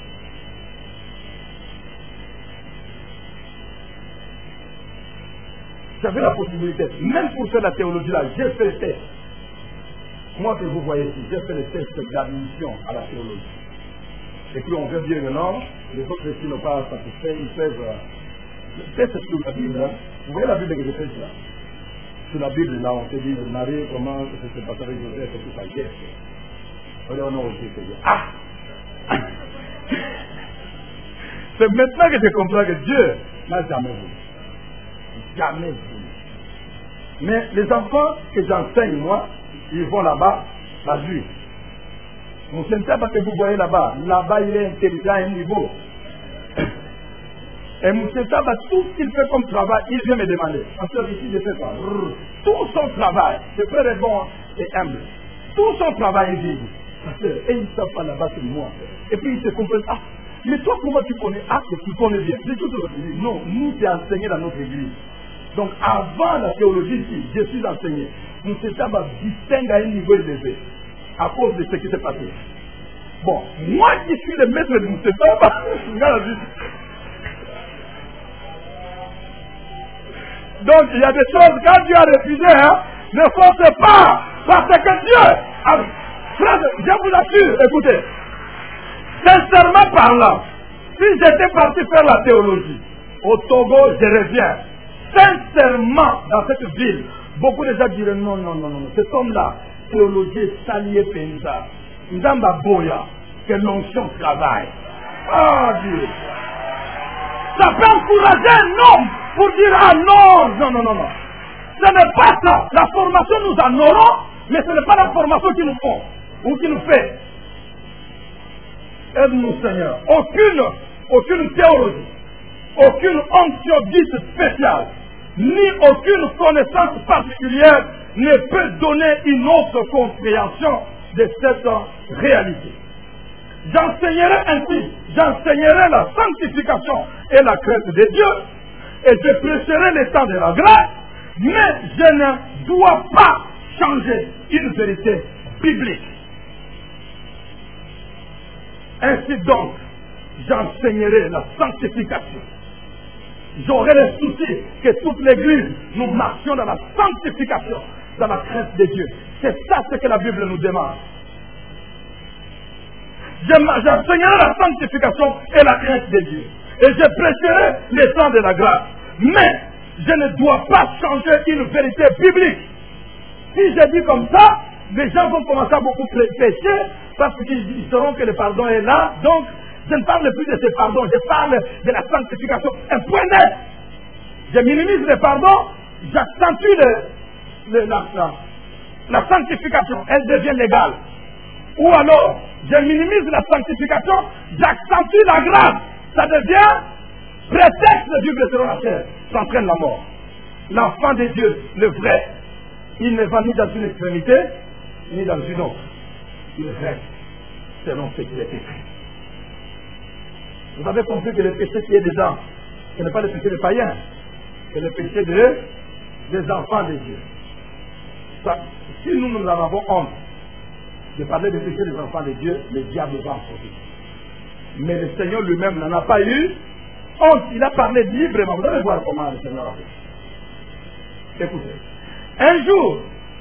S1: J'avais la possibilité, même pour faire la théologie là, j'ai fait le test. Moi que vous voyez ici, j'ai fait le test d'admission à la théologie. Et puis on veut dire que non, les autres ici n'ont pas satisfait, ils peuvent. Le test sur la Bible, hein. Vous voyez la Bible que j'ai fait là? Sur la Bible là, on te dit, Marie, comment ça s'est passé avec Joseph et tout ça, j'ai fait.
S2: On dit, oh non, Dieu, Seigneur. Ah! C'est maintenant que je comprends que Dieu n'a jamais voulu. Jamais voulu. Mais les enfants que j'enseigne, moi, ils vont là-bas, la juge. Mon Saint-Père que vous voyez là-bas, là-bas il est intelligent à un niveau. Et mon Saint-Père, tout ce qu'il fait comme travail, il vient me demander. Pasteur, ici je fais quoi? Tout son travail, c'est très bon et humble. Tout son travail, il dit, pasteur, et ils ne savent pas là-bas c'est moi. Et puis ils se comprennent, ah, mais toi comment tu connais? Ah, que tu connais bien. C'est tout ce que tu dis. Non, nous c'est enseigné dans notre église. Donc avant la théologie, si je suis enseigné, mon Saint-Père va distinguer à un niveau élevé à cause de ce qui s'est passé. Bon, moi qui suis le maître de mon Saint-Père, regarde la vie. Donc il y a des choses, quand Dieu a refusé, hein, ne forcez pas, parce que Dieu, a... frère, je vous assure, écoutez, sincèrement parlant, si j'étais parti faire la théologie, au Togo, je reviens. Sincèrement, dans cette ville, beaucoup de gens diraient non, non, non, non, cet homme-là, théologie, salier penza, Ndamba Boya, que l'onction travaille. Oh Dieu! Ça peut encourager un homme pour dire ah non, non, non, non, non. Ce n'est pas ça. La formation nous en aurons, mais ce n'est pas la formation qui nous font ou qui nous fait. Aide-nous, Seigneur. Aucune, aucune théologie, aucune onction dite spéciale, ni aucune connaissance particulière ne peut donner une autre compréhension de cette réalité. J'enseignerai ainsi, j'enseignerai la sanctification et la crainte de Dieu, et je prêcherai les temps de la grâce, mais je ne dois pas changer une vérité biblique. Ainsi donc, j'enseignerai la sanctification. J'aurai le souci que toute l'Église, nous marchions dans la sanctification, dans la crainte de Dieu. C'est ça ce que la Bible nous demande. J'enseignerai la sanctification et la crainte de Dieu. Et je prêcherai les temps de la grâce. Mais je ne dois pas changer une vérité biblique. Si je dis comme ça, les gens vont commencer à beaucoup pécher parce qu'ils sauront que le pardon est là. Donc, je ne parle plus de ce pardon, je parle de la sanctification. Un point net. Je minimise le pardon, j'accentue le, le, la, la, la sanctification. Elle devient légale. Ou alors, je minimise la sanctification, j'accentue la grâce. Ça devient prétexte du blessé dans la chair. Ça entraîne la mort. L'enfant de Dieu, le vrai, il ne va ni dans une extrémité, ni dans une autre. Il reste selon ce qu'il est écrit. Vous avez compris que le péché qui est des gens, ce n'est pas le péché des païens, c'est le péché de, des enfants de Dieu. Ça, si nous, nous en avons honte de parler des péchés des enfants de Dieu, le diable va en sauter. Mais le Seigneur lui-même n'en a pas eu honte. Il a parlé librement. Vous allez voir comment le Seigneur a fait. Écoutez. Un jour,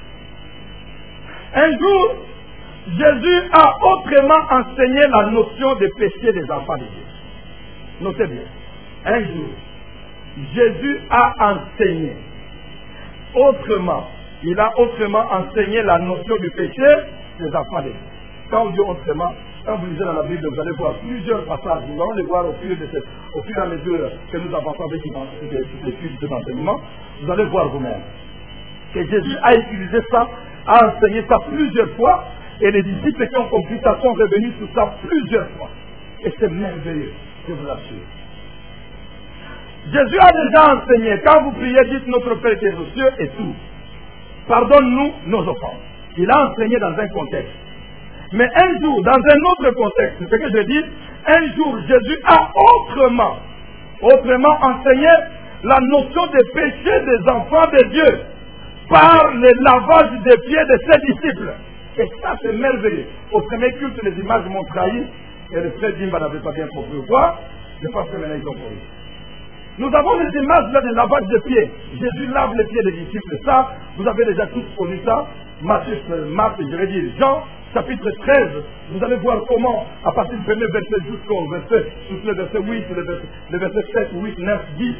S2: un jour, Jésus a autrement enseigné la notion des péchés des enfants de Dieu. Notez bien. Un jour, Jésus a enseigné autrement. Il a autrement enseigné la notion du péché des enfants de Dieu. Quand on dit autrement, quand vous lisez dans la Bible, vous allez voir plusieurs passages. Nous allons les voir au fur, de cette, au fur et à mesure que nous avançons avec l'étude de l'enseignement. Vous allez voir vous-même que Jésus a utilisé ça, a enseigné ça plusieurs fois, et les disciples qui ont compris ça sont revenus sur ça plusieurs fois. Et c'est merveilleux, je vous l'assure. Jésus a déjà enseigné, quand vous priez, dites notre Père qui est aux cieux et tout. Pardonne-nous nos offenses. Il a enseigné dans un contexte. Mais un jour, dans un autre contexte, c'est ce que je dis, un jour, Jésus a autrement, autrement enseigné la notion des péchés des enfants de Dieu par le lavage des pieds de ses disciples. Et ça, c'est merveilleux. Au premier culte, les images m'ont trahi, et le frère Dimba n'avait pas bien compris ou quoi. Je pense que maintenant ils ont compris. Nous avons les images là de lavage de pieds. Jésus lave les pieds des disciples. Ça, vous avez déjà tous connu ça. Matthieu, Marc, je vais dire Jean, chapitre treize. Vous allez voir comment, à partir du premier verset jusqu'au verset, jusqu'au verset huit, le verset, le verset sept, huit, neuf, dix.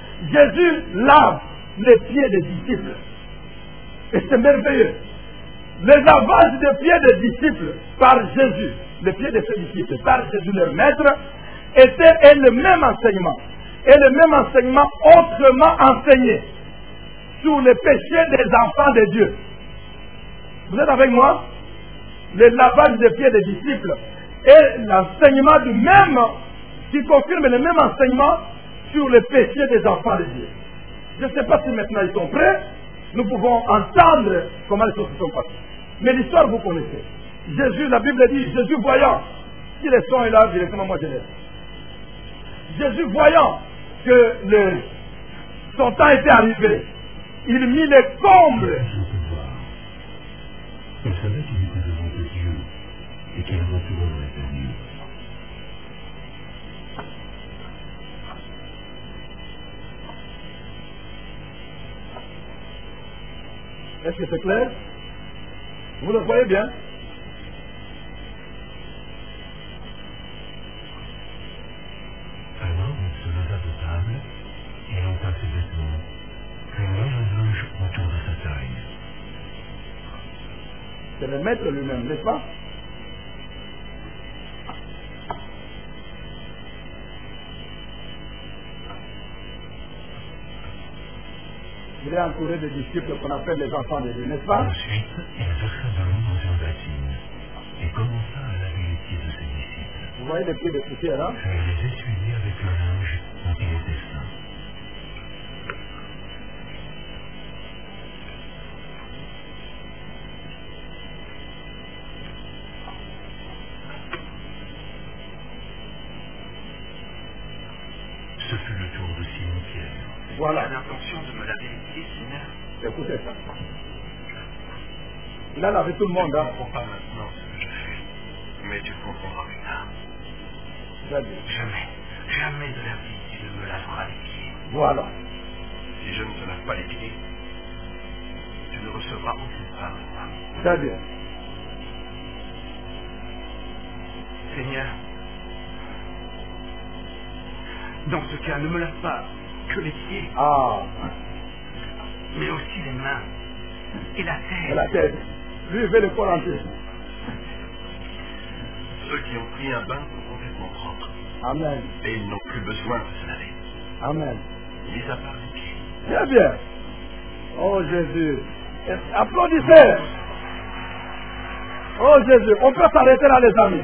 S2: Jésus lave les pieds des disciples. Et c'est merveilleux. le lavage des pieds des disciples par Jésus, les pieds de ses disciples par Jésus leur maître, était et le même enseignement. Et le même enseignement autrement enseigné sur les péchés des enfants de Dieu. Vous êtes avec moi? Le lavage des pieds des disciples et l'enseignement du même, qui confirme le même enseignement sur les péchés des enfants de Dieu. Je ne sais pas si maintenant ils sont prêts, nous pouvons entendre comment les choses se sont passées. Mais l'histoire vous connaissez. Jésus, la Bible dit, Jésus voyant, si le son est là, directement moi je laisse. Jésus voyant que le, son temps était arrivé, il mit les combles.
S3: Il savait qu'il était devant Dieu et qu'il retournerait à Dieu.
S2: Est-ce que c'est clair? Vous le voyez bien?
S3: Alors il se leva de table et ôta ses vêtements, puis mit un linge autour de sa taille.
S2: C'est le maître lui-même, n'est-ce pas? Il est entouré de disciples qu'on appelle les enfants de Dieu, n'est-ce pas?
S3: Ensuite, il versa de l'eau dans une bassine et commença à laver les pieds de ses disciples.
S2: Vous voyez les pieds de poussière là?
S3: Puis il les essuyait avec le linge dont il était saint. Ce fut le tour de Simon-Pierre.
S2: Voilà.
S4: J'ai l'intention de me laver les pieds, Seigneur.
S2: Écoutez ça. Il a lavé tout le monde,
S4: Je ne
S2: hein?
S4: comprends pas maintenant ce que je fais, mais tu comprendras plus tard.
S2: Très bien.
S4: Jamais, jamais de la vie tu ne me laveras les pieds.
S2: Voilà.
S4: Si je ne te lave pas les pieds, tu ne recevras aucune part de moi.
S2: Très bien.
S4: Seigneur, dans ce cas, ne me lave pas que les pieds,
S2: Ah,
S4: mais aussi les mains et la
S2: c'est
S4: tête.
S2: la tête. Lui, il veut le corps entier.
S4: Ceux qui ont pris un bain sont complètement propres,
S2: Amen.
S4: et ils n'ont plus besoin de se laver,
S2: Amen.
S4: mis à part les pieds.
S2: Très bien. Oh Jésus. Applaudissez. Oh Jésus. On peut s'arrêter là, les amis.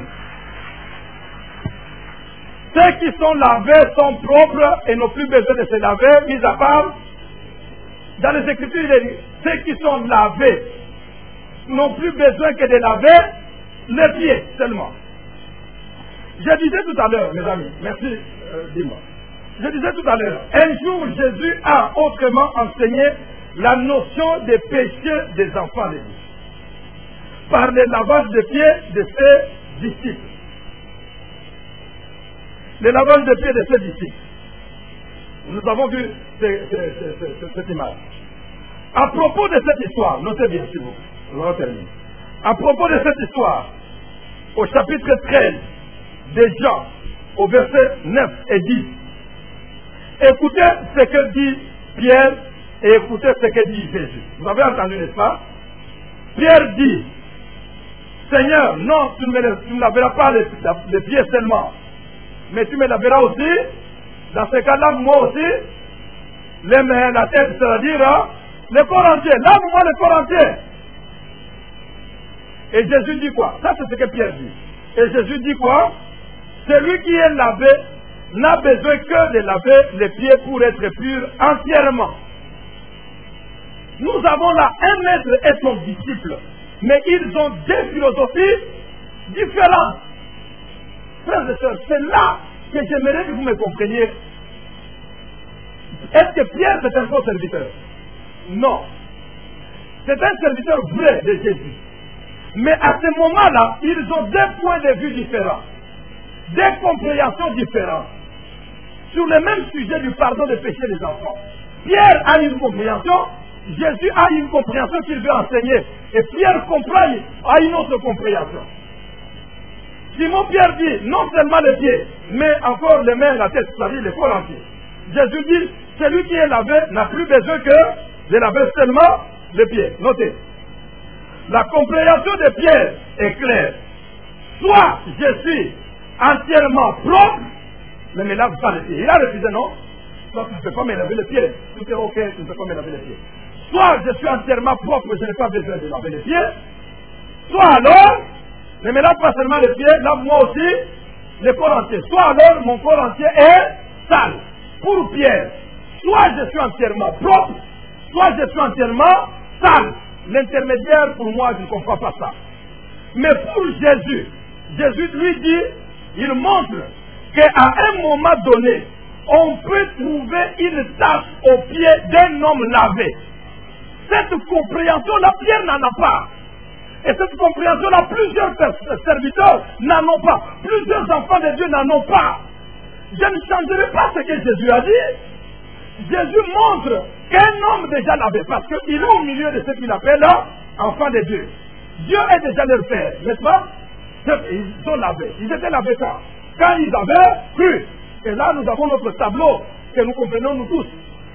S2: Ceux qui sont lavés sont propres et n'ont plus besoin de se laver, mis à part. Dans les Écritures, il est dit, ceux qui sont lavés n'ont plus besoin que de laver les pieds seulement. Je disais tout à l'heure, mes amis, merci, euh, dis-moi. Je disais tout à l'heure, un jour Jésus a autrement enseigné la notion des péchés des enfants de Dieu par le lavage des pieds de ses disciples. Le lavage des pieds de ses disciples. Nous avons vu ce- ce- ce- ce- cette image. À propos de cette histoire, notez bien s'il vous plaît, nous allons terminer. À propos de cette histoire, au chapitre treize de Jean, au verset neuf et dix, écoutez ce que dit Pierre et écoutez ce que dit Jésus. Vous avez entendu, n'est-ce pas? Pierre dit, Seigneur, non, tu ne me, tu me laveras pas les, les pieds seulement, mais tu me laveras aussi. Dans ce cas-là, moi aussi, les mains, la tête, c'est-à-dire hein, le corps entier. Lave-moi le corps entier. Et Jésus dit quoi? Ça, c'est ce que Pierre dit. Et Jésus dit quoi? Celui qui est lavé n'a besoin que de laver les pieds pour être pur entièrement. Nous avons là un maître et son disciple, mais ils ont deux philosophies différentes. Frères et sœurs, c'est là que j'aimerais que vous me compreniez. Est-ce que Pierre c'est un faux serviteur? Non. C'est un serviteur vrai de Jésus. Mais à ce moment-là, ils ont deux points de vue différents, deux compréhensions différentes sur le même sujet du pardon des péchés des enfants. Pierre a une compréhension, Jésus a une compréhension qu'il veut enseigner, et Pierre comprend, a une autre compréhension. Simon Pierre dit non seulement les pieds, mais encore les mains, la tête, c'est-à-dire le corps entier. Jésus dit, celui qui est lavé n'a plus besoin que de laver seulement les pieds. Notez. La compréhension de Pierre est claire. Soit je suis entièrement propre, ne me lave pas les pieds. Il a refusé, non? Soit tu ne peux pas me laver les pieds. Tout est ok, tu ne peux pas me laver les pieds. Soit je suis entièrement propre, je n'ai pas besoin de laver les pieds. Soit alors, ne me lave pas seulement les pieds, lave-moi aussi le corps entier. Soit alors, mon corps entier est sale. Pour Pierre, soit je suis entièrement propre, soit je suis entièrement sale. L'intermédiaire, pour moi, je ne comprends pas ça. Mais pour Jésus, Jésus lui dit, il montre qu'à un moment donné, on peut trouver une tache au pied d'un homme lavé. Cette compréhension-là, Pierre n'en a pas. Et cette compréhension-là, plusieurs serviteurs n'en ont pas. Plusieurs enfants de Dieu n'en ont pas. Je ne changerai pas ce que Jésus a dit. Jésus montre qu'un homme déjà lavé, parce qu'il est au milieu de ce qu'il appelle enfants de Dieu. Dieu est déjà leur père, n'est-ce pas? Ils sont lavés. Ils étaient lavés quand? Quand ils avaient cru. Et là, nous avons notre tableau que nous comprenons nous tous.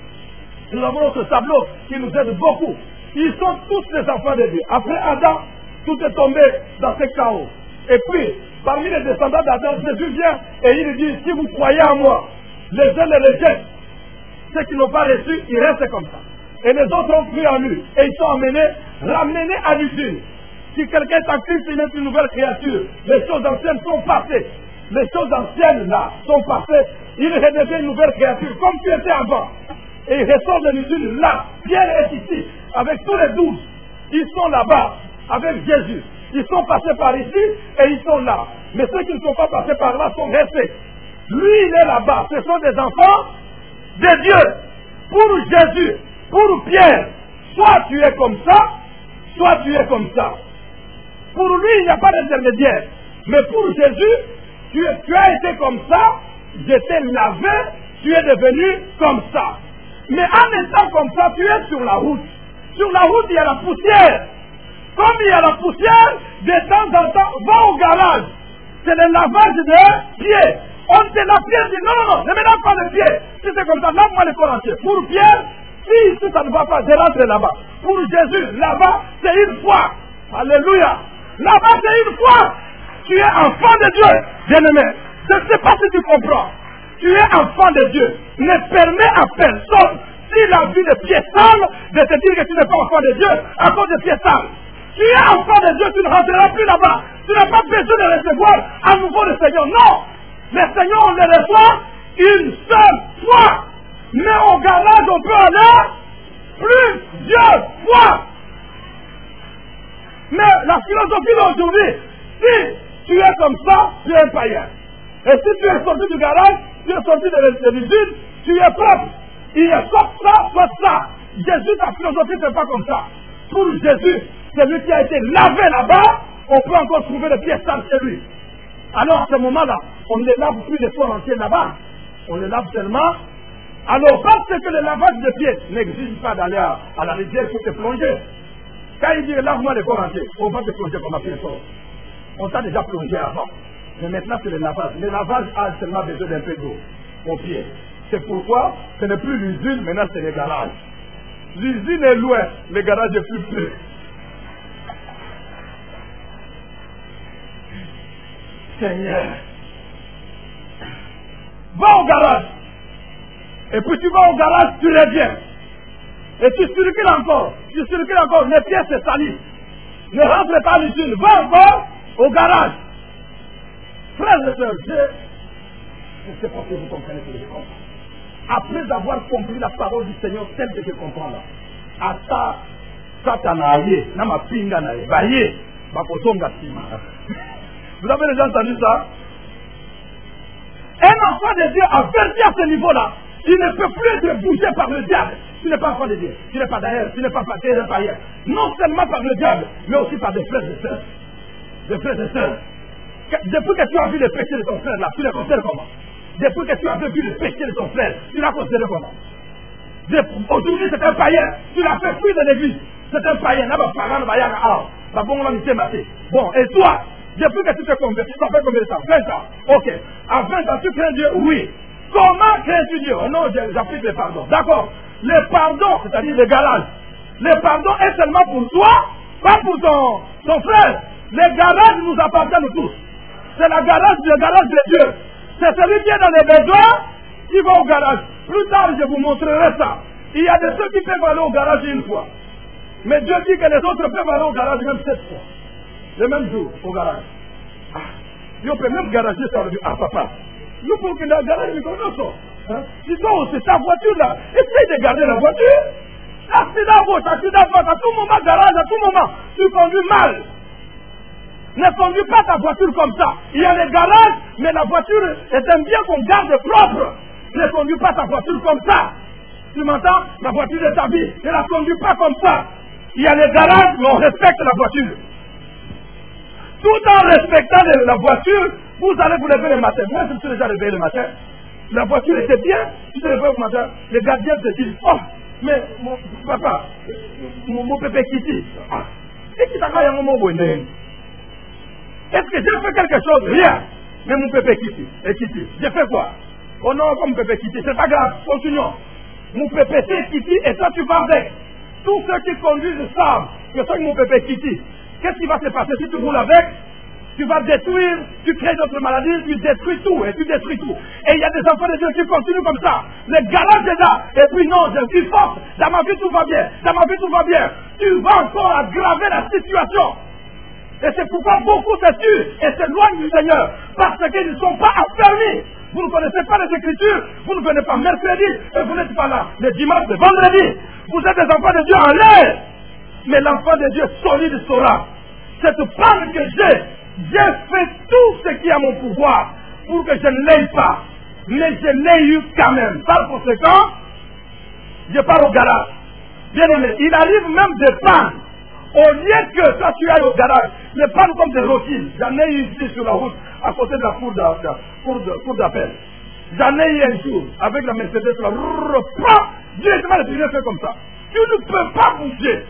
S2: Nous avons notre tableau qui nous aide beaucoup. Ils sont tous les enfants de Dieu. Après Adam, tout est tombé dans ce chaos. Et puis, parmi les descendants d'Adam, Jésus vient et il dit, si vous croyez en moi, les uns les rejettent. Ceux qui n'ont pas reçu, ils restent comme ça. Et les autres ont cru en lui. Et ils sont amenés, ramenés à l'usine. Si quelqu'un est en Christ, il est une nouvelle créature. Les choses anciennes sont passées. Les choses anciennes là sont passées. Il redevient une nouvelle créature, comme tu étais avant. Et il ressort de l'usine là. Pierre est ici, avec tous les douze. Ils sont là-bas, avec Jésus. Ils sont passés par ici et ils sont là. Mais ceux qui ne sont pas passés par là sont restés. Lui, il est là-bas. Ce sont des enfants de Dieu. Pour Jésus, pour Pierre, soit tu es comme ça, soit tu es comme ça. Pour lui, il n'y a pas d'intermédiaire. Mais pour Jésus, tu, es, tu as été comme ça, j'étais lavé, tu es devenu comme ça. Mais en étant comme ça, tu es sur la route. Sur la route, il y a la poussière. Comme il y a la poussière, de temps en temps, va au garage. C'est le lavage de pieds. On te lave Pierre dit non, non, non, ne me lave pas les pieds. Si c'est comme ça, lave-moi les corps entiers. Pour Pierre, si, si ça ne va pas, je rentre là-bas. Pour Jésus, là-bas, c'est une fois. Alléluia. Là-bas, c'est une fois. Tu es enfant de Dieu, bien-aimé. Je ne sais pas si tu comprends. Tu es enfant de Dieu. Ne permets à personne, s'il a vu des pieds sales, de te dire que tu n'es pas enfant de Dieu à cause des pieds sales. Tu es enfant de Dieu, tu ne rentreras plus là-bas. Tu n'as pas besoin de recevoir à nouveau le Seigneur. Non. Le Seigneur, on le reçoit une seule fois. Mais au garage, on peut aller plusieurs fois. Mais la philosophie d'aujourd'hui, si tu es comme ça, tu es un païen. Et si tu es sorti du garage, tu es sorti de l'usine, tu es propre. Il y a soit ça, soit ça. Jésus, ta philosophie, c'est pas comme ça. Pour Jésus, celui qui a été lavé là-bas, on peut encore trouver le pied sale chez lui. Alors à ce moment-là, on ne les lave plus les corps entiers là-bas. On les lave seulement. Alors parce que le lavage de pieds n'exige pas d'aller à, à la rivière pour te plonger. Quand il dit lave-moi les corps entiers, on va te plonger comme un pied sort. On t'a déjà plongé avant. Mais maintenant c'est le lavage. Le lavage a seulement besoin d'un peu d'eau au pied. C'est pourquoi ce n'est plus l'usine, maintenant c'est le garage. L'usine est loin, le garage est plus près. Seigneur, va au garage. Et puis tu vas au garage, tu reviens. Et tu circules encore. Tu circules encore. Les pièces se salissent. Ne rentre pas à l'usine. Va encore au garage. Frères et sœurs, je ne sais pas si vous comprenez ce que je comprends. Après avoir compris la parole du Seigneur telle que je comprends là, à ça, Satanaïe, nama pinga na baye, bakotonga sima. Vous avez déjà entendu ça? Un enfant de Dieu averti à ce niveau-là, il ne peut plus être bougé par le diable. Tu n'es pas enfant de Dieu, tu n'es pas d'ailleurs, tu n'es pas païen. Non seulement par le diable, mais aussi par des frères et sœurs. Des frères et sœurs. Depuis que tu as vu le péché de ton frère là, tu le considères comment? Depuis que tu as vu le péché de ton frère, tu l'as considéré comment? Aujourd'hui c'est un païen, tu l'as fait fuir de l'église. C'est un païen, là, bah, parlant, bah, y'a, ah, bah, bon, on va nous maté. Bon, et toi, depuis que tu t'es converti, ça fait combien de temps? vingt ans. Ok. À vingt ans, tu crains Dieu? Oui. Comment crains-tu Dieu? Oh non, j'applique le pardon. D'accord. Le pardon, c'est-à-dire le garage. Le pardon est seulement pour toi
S1: pas pour ton, ton frère. Les garages nous appartiennent tous. C'est la garage, le garage de Dieu. C'est celui qui est dans les besoins qui va au garage. Plus tard, je vous montrerai ça. Il y a des ceux qui peuvent aller au garage une fois. Mais Dieu dit que les autres peuvent aller au garage même sept fois. Le même jour, au garage. Ah, on peut même garager ça. Ah, papa. Nous, pour que le garage, nous connaissons. Hein? Si toi, c'est ta voiture là, essaye de garder la voiture. Accident à gauche, accident à droite, à tout moment, garage, à tout moment. Tu conduis mal. Ne conduis pas ta voiture comme ça. Il y a les garages, mais la voiture est un bien qu'on garde propre. Ne conduis pas ta voiture comme ça. Tu m'entends? La voiture est ta vie. Ne la conduis pas comme ça. Il y a les garages, mais on respecte la voiture. Tout en respectant la voiture, vous allez vous lever le matin. Moi, je me suis déjà réveillé le matin. La voiture était bien. Tu te réveilles le matin. Les gardiens te disent, oh, mais mon papa, mon, mon pépé Kitty. Ah, et qui t'a fait un moment où est-ce que j'ai fait quelque chose? Rien. Mais mon pépé Kitty. Et Kitty, j'ai fait quoi? Oh non, comme pépé Kitty, c'est pas grave. Continuons. Mon pépé c'est Kitty et toi tu vas avec. Tous ceux qui conduisent savent que c'est mon pépé Kitty. Qu'est-ce qui va se passer si tu roules avec? Tu vas détruire, tu crées d'autres maladies, tu détruis tout et tu détruis tout. Et il y a des enfants de Dieu qui continuent comme ça. Le garage est là. Et puis non, je suis forte. Dans ma vie tout va bien. Dans ma vie tout va bien. Tu vas encore aggraver la situation. Et c'est pourquoi beaucoup se tuent et s'éloignent du Seigneur. Parce qu'ils ne sont pas affermis. Vous ne connaissez pas les Écritures. Vous ne venez pas mercredi et vous n'êtes pas là. Le dimanche, le vendredi. Vous êtes des enfants de Dieu en l'air. Mais l'enfant de Dieu solide saura. Cette part que j'ai, j'ai fait tout ce qui est à mon pouvoir pour que je ne l'aie pas. Mais je l'ai eu quand même. Par conséquent, je pars au garage. Bien aimé, il arrive même des pannes. Au lieu que toi tu ailles au garage, les pannes comme des routines. J'en ai eu ici sur la route, à côté de la cour d'appel. J'en ai eu un jour, avec la Mercedes, la reprend, directement le sujet fait comme ça. Tu ne peux pas bouger.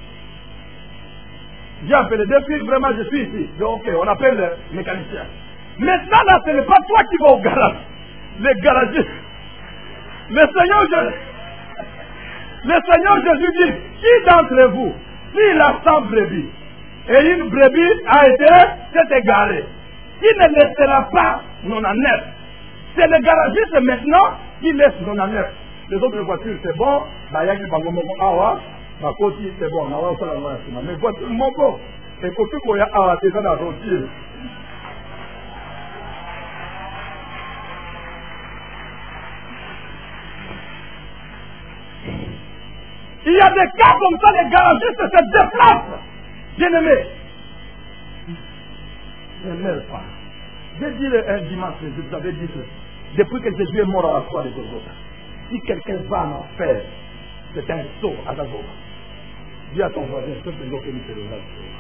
S1: J'ai appelé, depuis vraiment je suis ici. Donc ok, on appelle le mécanicien. Maintenant là, ce n'est pas toi qui vas au garage. Les garagistes. Le Seigneur Jésus. Le Seigneur Jésus dit, qui d'entre vous, s'il a cent brebis, et une brebis a été, s'est égarée, qui ne laissera pas quatre-vingt-dix-neuf. C'est le garagiste maintenant qui laisse quatre-vingt-dix-neuf. Les autres voitures, c'est bon, bah, il y a qui va awa, ma côté, c'est bon, on va faire la voiture. Mais voiture, mon bon, c'est côté qu'on y a awa, c'est dans la routine. Il y a des cas comme ça, les garagistes se déplacent. Bien-aimé, ne meurs pas. J'ai dit un dimanche, je vous avais dit que depuis que Jésus est mort à la croix de Golgotha, si quelqu'un va en enfer, c'est un saut à la gauche. Dis à ton voisin, c'est que l'autre nous fait le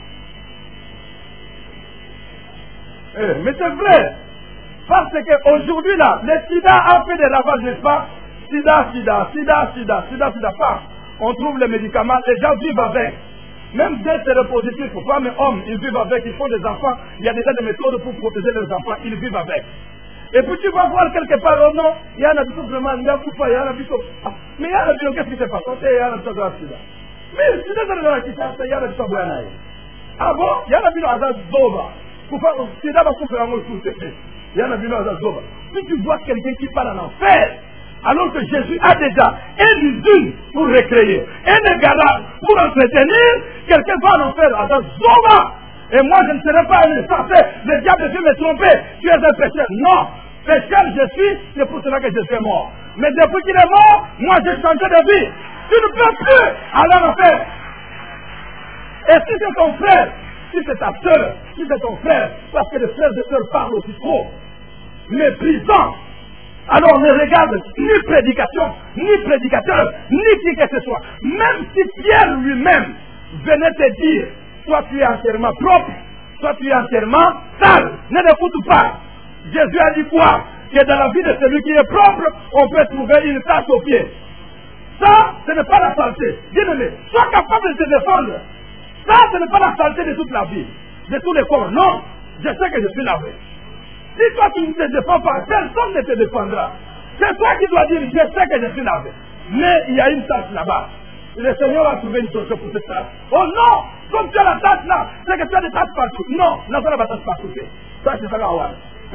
S1: reste. Mais c'est vrai, parce qu'aujourd'hui là, le sida a fait des ravages, n'est-ce pas? Sida, sida, sida, sida, sida, sida, pas. On trouve les médicaments, les gens vivent avec. Même des séropositifs, femmes et hommes, ils vivent avec, ils font des enfants. Il y a déjà des méthodes pour protéger les enfants, ils vivent avec. Et puis tu vas voir quelque part, oh non, il y a un habitant vraiment, il y a un habitant, il y a un habitant. Mais il y a un habitant, qu'est-ce qui se passe? Il y a un habitant de la sida. Mais si tu es dans la sida, il y a un habitant de la sida. Ah bon? Il y a un habitant de la sida. Pour faire sida, va faire un mot sous tes pieds. Il y a un habitant de la sida. Si tu vois quelqu'un qui part en enfer, alors que Jésus a déjà une usine pour recréer, un garage pour entretenir, quelqu'un va en enfer à la Zoma. Et moi, je ne serai pas un insensé. Le diable veut me tromper. Tu es un pécheur. Non. Pécheur, je suis. C'est pour cela que je suis mort. Mais depuis qu'il est mort, moi, j'ai changé de vie. Tu ne peux plus aller en enfer. Et si c'est ton frère, si c'est ta soeur, si c'est ton frère, parce que les frères et sœurs parlent aussi trop, méprisant, alors ne regarde ni prédication, ni prédicateur, ni qui que ce soit. Même si Pierre lui-même venait te dire, soit tu es entièrement propre, soit tu es entièrement sale, ne l'écoute pas. Jésus a dit quoi? Que dans la vie de celui qui est propre, on peut trouver une tache au pied. Ça, ce n'est pas la saleté. Bien-aimé, sois capable de te défendre. Ça, ce n'est pas la saleté de toute la vie, de tous les corps. Non, je sais que je suis lavé. Si toi tu ne te défends pas, personne ne te défendra. C'est toi qui dois dire, je sais que je suis lavé. Mais il y a une tâche là-bas. Le Seigneur a trouvé une solution pour cette tâche. Oh non,
S2: Comme tu as la tache là, c'est que tu as des taches partout. Non, la pas tache partout. Ça, c'est ça la ouane.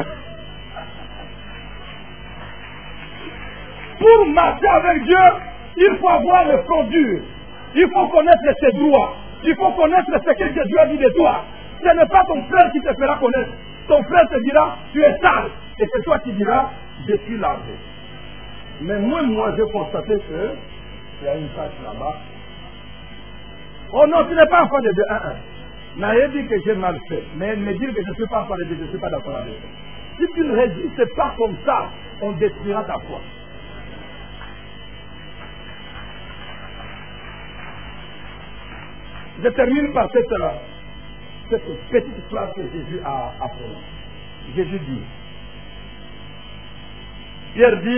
S2: Pour marcher avec Dieu, il faut avoir le front dur. Il faut connaître ses droits. Il faut connaître ce que Dieu a dit de toi. Ce n'est pas ton frère qui te fera connaître. Ton frère te dira, tu es sale. Et c'est toi qui diras, je suis lavé. Mais moi, moi, j'ai constaté que il y a une tâche là-bas. Oh non, tu n'es pas enfant de Dieu. Un, un. Naïe dit que j'ai mal fait. Mais me dire que je ne suis pas enfant de Dieu, je ne suis pas d'accord avec ça. Si tu ne résistes pas comme ça, on détruira ta foi. Je termine par cette, cette petite phrase que Jésus a apprise. Jésus dit, Pierre dit,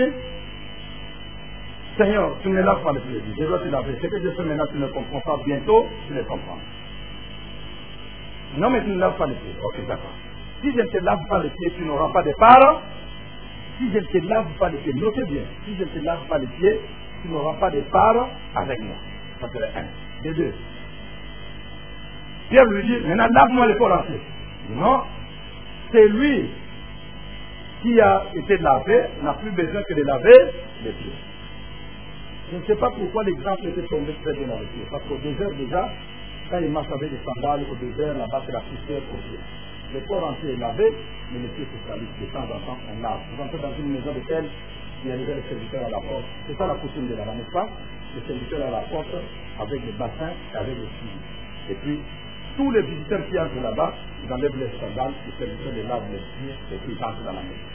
S2: Seigneur, tu ne me laves pas le pied. Je dois te laver. Ce que je fais maintenant, tu ne comprends pas. Bientôt, tu le comprends. Non, mais tu ne laves pas le pied. Ok, d'accord. Si je ne te lave pas le pied, tu n'auras pas de part. Si je ne te lave pas les pieds, notez bien, si je ne te lave pas les pieds, tu n'auras pas de part avec moi. Ça serait un. De deux. Pierre lui dit, maintenant lave-moi le corps entier. Non, c'est lui qui a été lavé, n'a plus besoin que de laver les pieds. Je ne sais pas pourquoi l'exemple était tombé très bien dans les pieds. Parce qu'au désert déjà, quand il marche avec des sandales au désert, là-bas c'est la poussière au pied. Le corps entier est lavé, mais les pieds se salissent. De temps en temps, on lave. Vous entrez dans une maison de tel, il y a déjà le serviteur à la porte. C'est ça la coutume de là-bas, n'est-ce pas? Le serviteur à la porte avec le bassin et avec le filles. Et puis, tous les visiteurs qui entrent là-bas, ils enlèvent les sandales, le serviteur les lave les pieds et puis ils entrent dans la maison.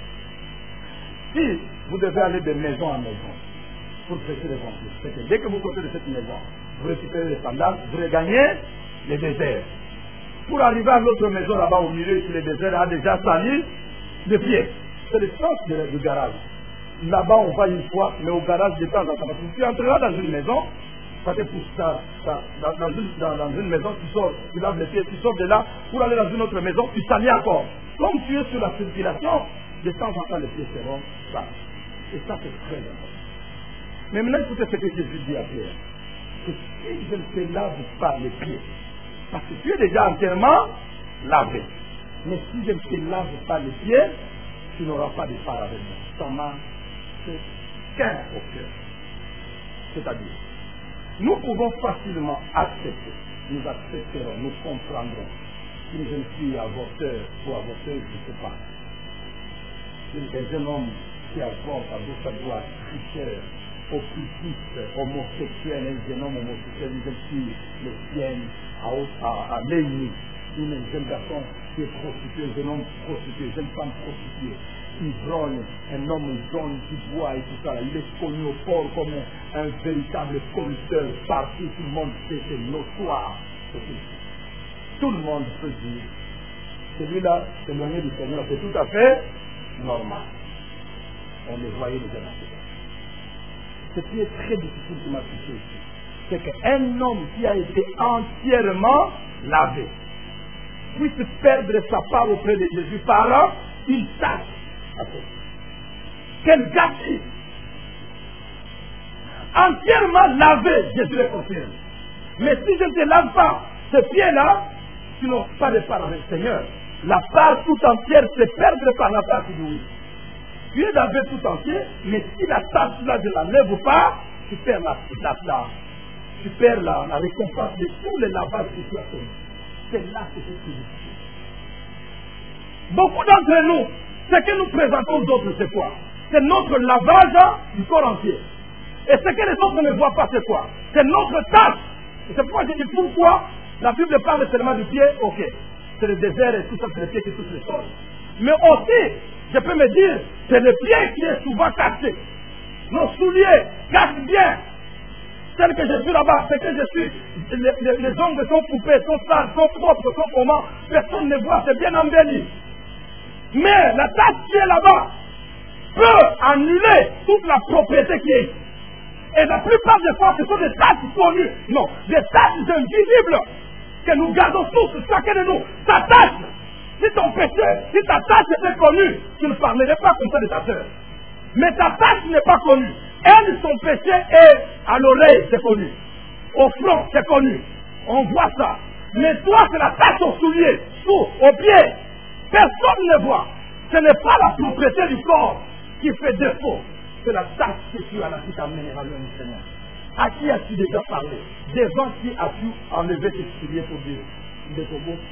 S2: Si vous devez aller de maison en maison pour prêcher les concours, c'est que dès que vous sortez de cette maison, vous récupérez les sandales, vous regagnez le désert. Pour arriver à l'autre maison là-bas au milieu, si le désert a déjà sali les pieds. C'est le sens de, du garage. Là-bas, on va une fois, mais au garage de temps en temps. Si tu entreras dans une maison, ça te pousse ça, ça, dans, dans, une, dans, dans une maison, tu sors, tu laves les pieds, tu sors de là, pour aller dans une autre maison, tu salis encore. Comme tu es sur la circulation, de temps en temps, les pieds seront sales. Et ça, c'est très important. Mais maintenant, écoutez ce que Jésus dit à Pierre. Que si je ne te lave pas les pieds, parce que tu es déjà entièrement lavé. Mais si je ne te lave pas les pieds, tu n'auras pas de part avec moi. Ça m'a fait qu'un au cœur. C'est-à-dire, nous pouvons facilement accepter, nous accepterons, nous comprendrons qu'une jeune fille avorteur ou avorteuse, je ne sais pas, un jeune homme qui avorte, ça doit être tricheur, occultiste, homosexuel, un jeune homme homosexuel, une jeune fille lesbienne, à, à, à l'ennemi, une jeune garçon qui est prostitué, un jeune homme prostitué, une jeune femme prostituée, ivrogne, un homme ivrogne qui boit et tout ça, il est connu au port comme un, un véritable corrupteur, partout, tout le monde sait, c'est notoire. Tout le monde peut dire, celui-là, éloigné du Seigneur, c'est tout à fait normal. On les voyait déjà dans ce cas. Ce qui est très difficile pour m'appliquer ici, c'est qu'un homme qui a été entièrement lavé puisse perdre sa part auprès de Jésus par une tâche. Quel gâchis! Entièrement lavé, Jésus le confirme. Mais si je ne te lave pas ce pied-là, tu n'auras pas de part avec le Seigneur. La part tout entière se perdre par la part qui dit oui. Tu es lavé tout entier, mais si la tâche là ne la lève pas, tu perds la, la, la, tu perds la, la récompense de tous les lavages que tu as fait. C'est là que c'est difficile. Beaucoup d'entre nous, ce que nous présentons aux autres, c'est quoi? C'est notre lavage du corps entier. Et ce que les autres ne voient pas, c'est quoi? C'est notre tâche. Et c'est pourquoi je dis pourquoi la Bible parle seulement du pied, ok. C'est le désert et tout ça, c'est le pied qui touche le sol. Mais aussi, je peux me dire, c'est le pied qui est souvent cassé. Nos souliers cachent bien. Tel que je suis là-bas, c'est que je suis. Les, les, les ongles sont coupés, sont sales, sont propres, sont comment. Personne ne voit, c'est bien embelli. Mais la tache qui est là-bas peut annuler toute la propriété qui est ici. Et la plupart des fois, ce sont des taches connues. Non, des taches invisibles que nous gardons tous, chacun de nous. Ta tache, si ton péché, si ta tache était connue, tu ne parlerais pas comme ça de ta sœur. Mais ta tache n'est pas connue. Elle, son péché est à l'oreille, c'est connu. Au front, c'est connu. On voit ça. Mais toi, c'est la tache au soulier, sous, au pied. Personne ne voit. Ce n'est pas la propriété du corps qui fait défaut. C'est la tache que tu as là qui t'amènera le Seigneur. À qui as-tu déjà parlé? Devant qui as-tu enlevé tes souliers pour dire de ton beau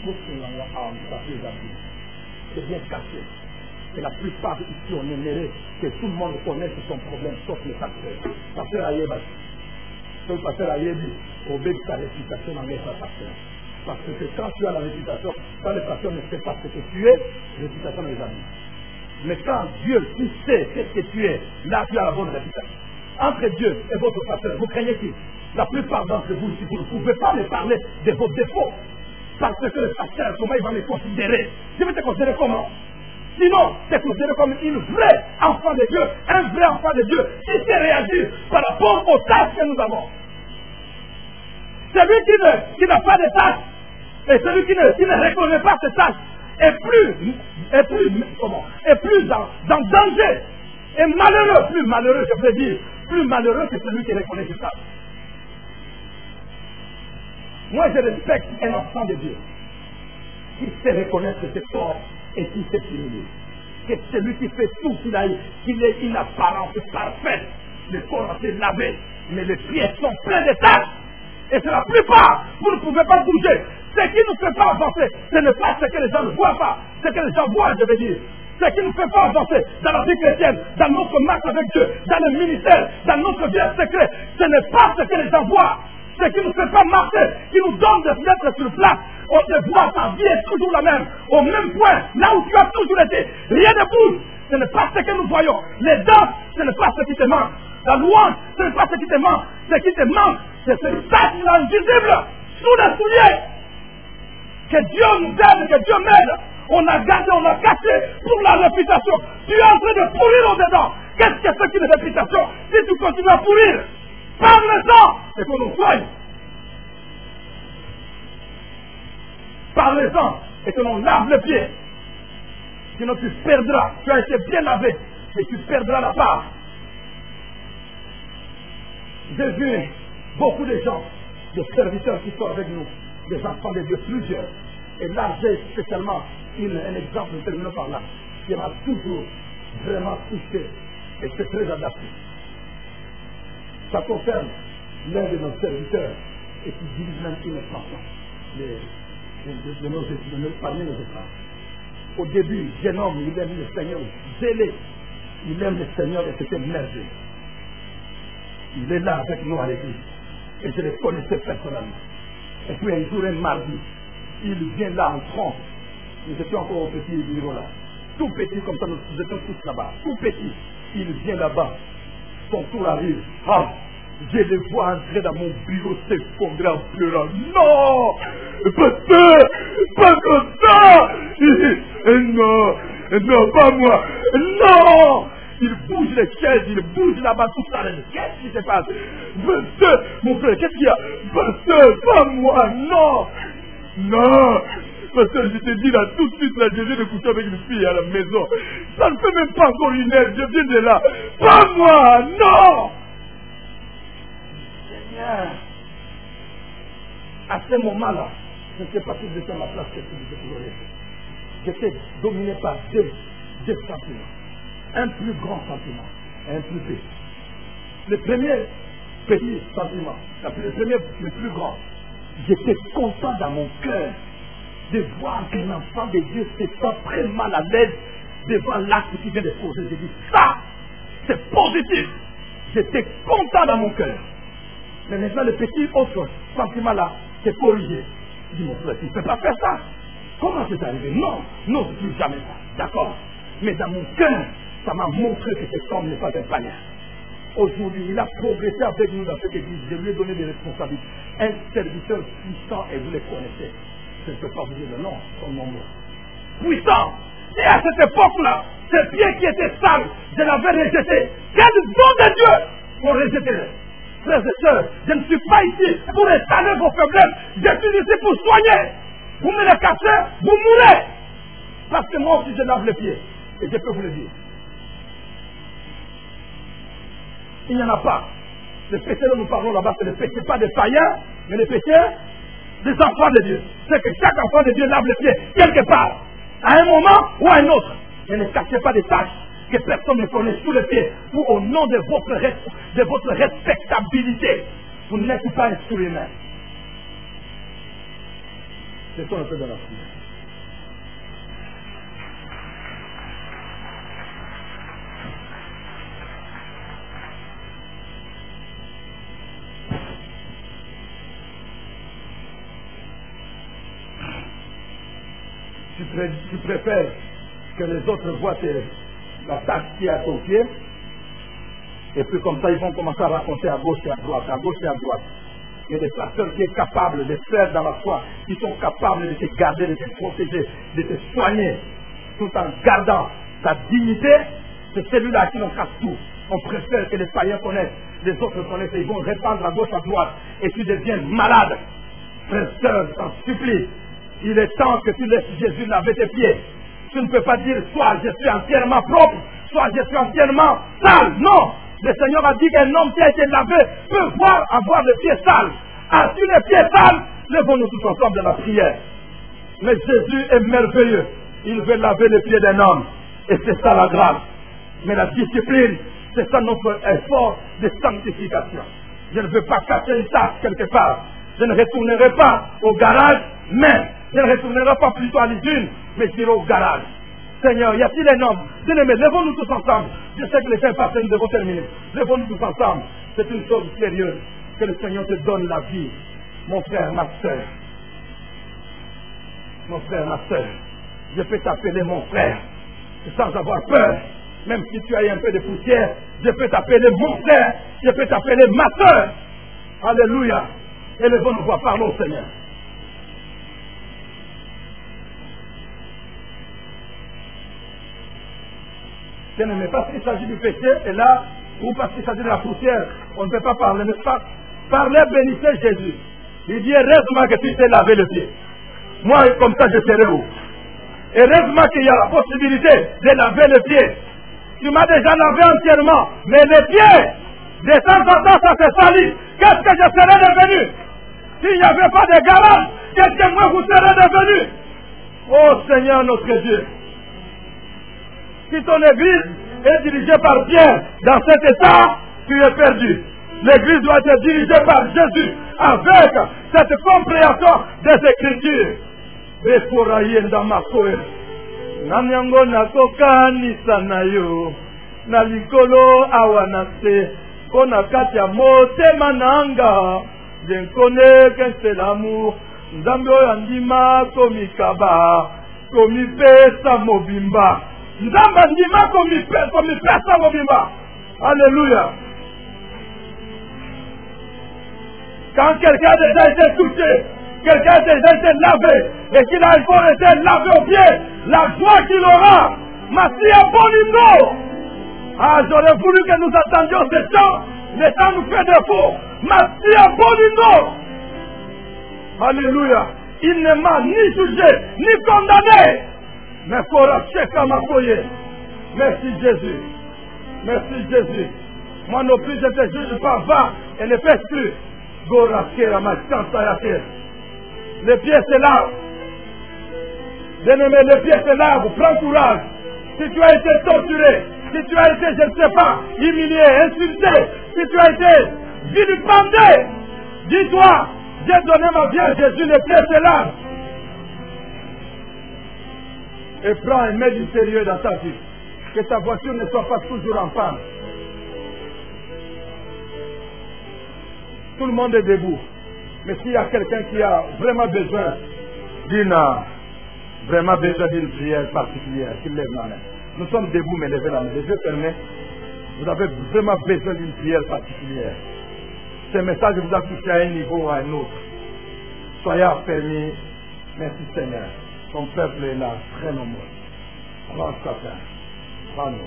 S2: c'est bien caché. Et la plupart ici, on aimerait que tout le monde connaisse son problème, sauf le pasteur. Pasteur Ayeba. Le pasteur Ayeba, obéit sa réputation dans les pasteur. Parce que quand tu as la réputation, quand le pasteur ne sait pas ce que tu es, la réputation les amis. Mais quand Dieu, tu sais ce que tu es, là tu as la bonne réputation. Entre Dieu et votre pasteur, vous craignez qui? La plupart d'entre vous, si vous ne pouvez pas me parler de vos défauts, parce que le pasteur, comment il va me considérer? Je vais te considérer comment? Sinon, te considérer comme une vraie enfant de Dieu, un vrai enfant de Dieu, qui sait réagir par rapport aux tâches que nous avons. Celui qui ne, qui n'a pas de tâches, et celui qui ne, qui ne reconnaît pas ces tâches, est plus, est plus, comment, est plus dans, dans danger, et malheureux, plus malheureux, je peux dire, plus malheureux que celui qui reconnaît ses tâches. Moi, je respecte un enfant de Dieu qui sait reconnaître ses torts et qui sait s'humilier. C'est celui qui fait tout, qu'il a, qu'il ait une apparence parfaite. Le corps s'est lavé, mais les pieds sont pleins de taches. Et c'est la plupart, vous ne pouvez pas bouger. Ce qui ne fait pas avancer, ce n'est pas ce que les gens ne voient pas, ce que les gens voient, je veux dire. Ce qui ne fait pas avancer dans la vie chrétienne, dans notre marche avec Dieu, dans le ministère, dans notre vie secret, ce n'est pas ce que les gens voient. Ce qui ne nous fait pas marcher, qui nous donne de mettre sur place, on te voit, ta vie est toujours la même, au même point, là où tu as toujours été. Rien ne bouge, ce n'est pas ce que nous voyons. Les danses, ce n'est pas ce qui te manque. La louange, ce n'est pas ce qui te manque. Ce qui te manque, c'est ce tache invisible sous les souliers. Que Dieu nous aide, que Dieu m'aide. On a gardé, on a caché pour la réputation. Tu es en train de pourrir au-dedans. Qu'est-ce que c'est qu'une réputation si tu continues à pourrir? Parlez-en et qu'on nous soigne. Parlez-en et que l'on lave les pieds. Sinon tu perdras. Tu as été bien lavé, mais tu perdras la part. J'ai vu beaucoup de gens, des serviteurs qui sont avec nous, des enfants de Dieu, plusieurs. Et là, j'ai spécialement une, un exemple, nous terminons par là, qui m'a toujours vraiment touché. Et c'est très adapté. Ça concerne l'un de nos serviteurs et qui dirige même une expansion de, de, de, de nos études, parmi nos études. Au début, jeune homme, il aime le Seigneur, zélé. Il aime le Seigneur et c'était merveilleux. Il est là avec nous à l'église. Et je le connaissais personnellement. Et puis un jour, un mardi, il vient là en trompe. Nous étions encore au petit bureau là. Tout petit comme ça, nous étions tous là-bas. Tout petit. Il vient là-bas. Son tour arrive. Ah, je le vois entrer dans mon bureau, s'effondrer en pleurant. Non! Pasteur! Pas comme ça! Non! Non, pas moi! Non! Il bouge les chaises, il bouge là-bas, tout ça. Qu'est-ce qui se passe? Pasteur! Mon frère, qu'est-ce qu'il y a? Pasteur! Pas moi! Non! Non! Pasteur, je te dis là, tout de suite, là, je viens de coucher avec une fille à la maison. Ça ne fait même pas encore une heure, je viens de là. Pas moi! Non! Seigneur! À ce moment-là, je ne sais pas si j'étais à ma place, qu'est-ce que j'étais pour le J'étais dominé par deux, deux sentiments. Un plus grand sentiment et un plus petit. Le premier petit sentiment, le premier, le plus grand, j'étais content dans mon cœur de voir qu'un enfant de Dieu se sent très mal à l'aise devant l'acte qui vient de poser. J'ai dit, ça, c'est positif. J'étais content dans mon cœur. Mais maintenant, le petit autre sentiment là, c'est corrigé. Je dis, mon frère, tu ne peux pas faire ça. Comment c'est arrivé? Non, non, je ne peux jamais ça. D'accord. Mais dans mon cœur, ça m'a montré que cet homme n'est pas un païen. Aujourd'hui, il a progressé avec nous dans cette église. Je lui ai donné des responsabilités. Un serviteur puissant, et vous les connaissez. Je ne peux pas vous dire le nom, son nom. Puissant. Et à cette époque-là, ces pieds qui étaient sales, je l'avais rejeté. Quel don de Dieu pour rejeter. Frères et sœurs, je ne suis pas ici pour étaler vos faiblesses. Je suis ici pour soigner. Vous me les cassez, vous mourrez. Parce que moi aussi, je lave les pieds. Et je peux vous le dire. Il n'y en a pas. Le péché dont nous parlons là-bas, c'est le péché pas des païens, mais le péché des enfants de Dieu, c'est que chaque enfant de Dieu lave les pieds quelque part, à un moment ou à un autre. Et ne cachez pas des tâches que personne ne connaît sous les pieds, pour au nom de votre, de votre respectabilité, vous n'êtes pas un sourire. C'est ça un peu de la prière. Tu, pré tu préfères que les autres voient tes, la tâche qui est à ton pied, et puis comme ça ils vont commencer à raconter à gauche et à droite, à gauche et à droite. Il y a des personnes qui sont capables de faire dans la foi, qui sont capables de te garder, de te protéger, de te soigner, tout en gardant ta dignité. C'est celui-là qui nous casse tout. On préfère que les païens connaissent, les autres connaissent, et ils vont répandre à gauche, à droite, et tu deviens malade. Frère, sœur, je t'en supplie. Il est temps que tu laisses Jésus laver tes pieds. Tu ne peux pas dire, soit je suis entièrement propre, soit je suis entièrement sale. Non! Le Seigneur a dit qu'un homme qui a été lavé peut voir avoir les pieds sales. As-tu les pieds sales? Levons-nous tous ensemble dans la prière. Mais Jésus est merveilleux. Il veut laver les pieds d'un homme. Et c'est ça la grâce. Mais la discipline, c'est ça notre effort de sanctification. Je ne veux pas casser une tâche quelque part. Je ne retournerai pas au garage, mais je ne retournerai pas plutôt à l'usine, mais j'irai au garage. Seigneur, y a-t-il un homme? Bien-aimés, levons-nous tous ensemble. Je sais que les temps passés, nous devons terminer. Levons-nous tous ensemble. C'est une chose sérieuse. Que le Seigneur te donne la vie. Mon frère, ma soeur. Mon frère, ma soeur. Je peux t'appeler mon frère. Sans avoir peur. Même si tu as un peu de poussière, je peux t'appeler mon frère. Je peux t'appeler ma soeur. Alléluia. Élevons-nous voix, parlons au Seigneur. Mais parce qu'il s'agit du péché, et là, ou parce qu'il s'agit de la poussière, on ne peut pas parler, n'est-ce pas? Parlez, bénissez Jésus. Il dit, heureusement que tu t'es lavé le pied. Moi, comme ça, je serai où? Heureusement qu'il y a la possibilité de laver le pied. Tu m'as déjà lavé entièrement, mais les pieds, de temps en temps, ça se salit. Qu'est-ce que je serais devenu? S'il n'y avait pas de garage, qu'est-ce que moi vous serez devenu? Oh Seigneur notre Dieu. Si ton église est dirigée par Pierre, dans cet état, tu es perdu. L'église doit être dirigée par Jésus, avec cette compréhension des Écritures. Beforaye ndamakoe. Nanyango nakoka nisanayo. Nalikolo awanase. Kona katia motema nanga. Jenkone que c'est l'amour. Nzambe andima komikaba. Komipesa mobimba. Nzamba ndima komipesa mobimba. Alléluia. Quand quelqu'un a déjà été touché, quelqu'un a déjà été lavé, et qu'il a encore été lavé au pied, la joie qu'il aura, Massia Bonino. Ah, j'aurais voulu que nous attendions ce temps, le temps nous fait défaut. Massia Bonino. Alléluia. Il ne m'a ni jugé, ni condamné. Mais Kora Cheka Makoye. Merci Jésus. Merci Jésus. Moi non plus, je te juge pas, va et ne fais plus. Gora Kera Machanta Yake. Les pieds se lavent. Bien-aimé, les pieds se lavent. Prends courage. Si tu as été torturé, si tu as été, je ne sais pas, humilié, insulté, si tu as été vilipendé, dis-toi, j'ai donné ma vie à Jésus, les pieds se lavent. Et prends un mets du sérieux dans ta vie. Que ta voiture ne soit pas toujours en panne. Tout le monde est debout. Mais s'il y a quelqu'un qui a vraiment besoin d'une vraiment besoin d'une prière particulière, qu'il lève la main. Nous sommes debout, mais levez la main. Les yeux fermés. Vous avez vraiment besoin d'une prière particulière. Ce message vous a touché à un niveau ou à un autre. Soyez affermis. Merci Seigneur. Ton peuple est là, très nombreux. Prends chacun. Prends-nous.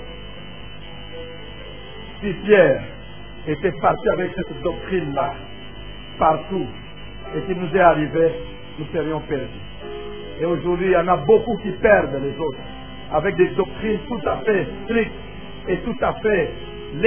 S2: Si Pierre était parti avec cette doctrine-là, partout, et qu'il nous est arrivé, nous serions perdus. Et aujourd'hui, il y en a beaucoup qui perdent les autres, avec des doctrines tout à fait strictes et tout à fait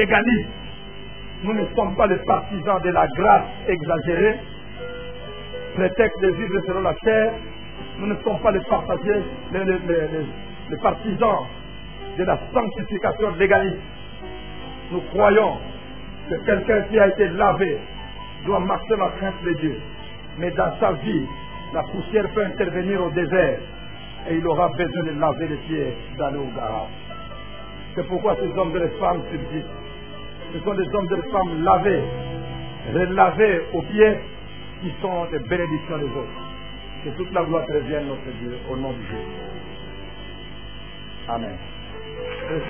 S2: légalistes. Nous ne sommes pas les partisans de la grâce exagérée. prétexte de vivre selon la chair, nous ne sommes pas les partagés, les, les, les, les, les partisans de la sanctification légaliste. Nous croyons que quelqu'un qui a été lavé doit marcher dans la crainte de Dieu. Mais dans sa vie, la poussière peut intervenir au désert et il aura besoin de laver les pieds, d'aller au garage. C'est pourquoi ces hommes et les femmes subsistent. Ce sont des hommes et des femmes lavés, relavés aux pieds, qui sont des bénédictions des autres. Que toute la gloire revienne à notre Dieu, au nom de Jésus. Amen.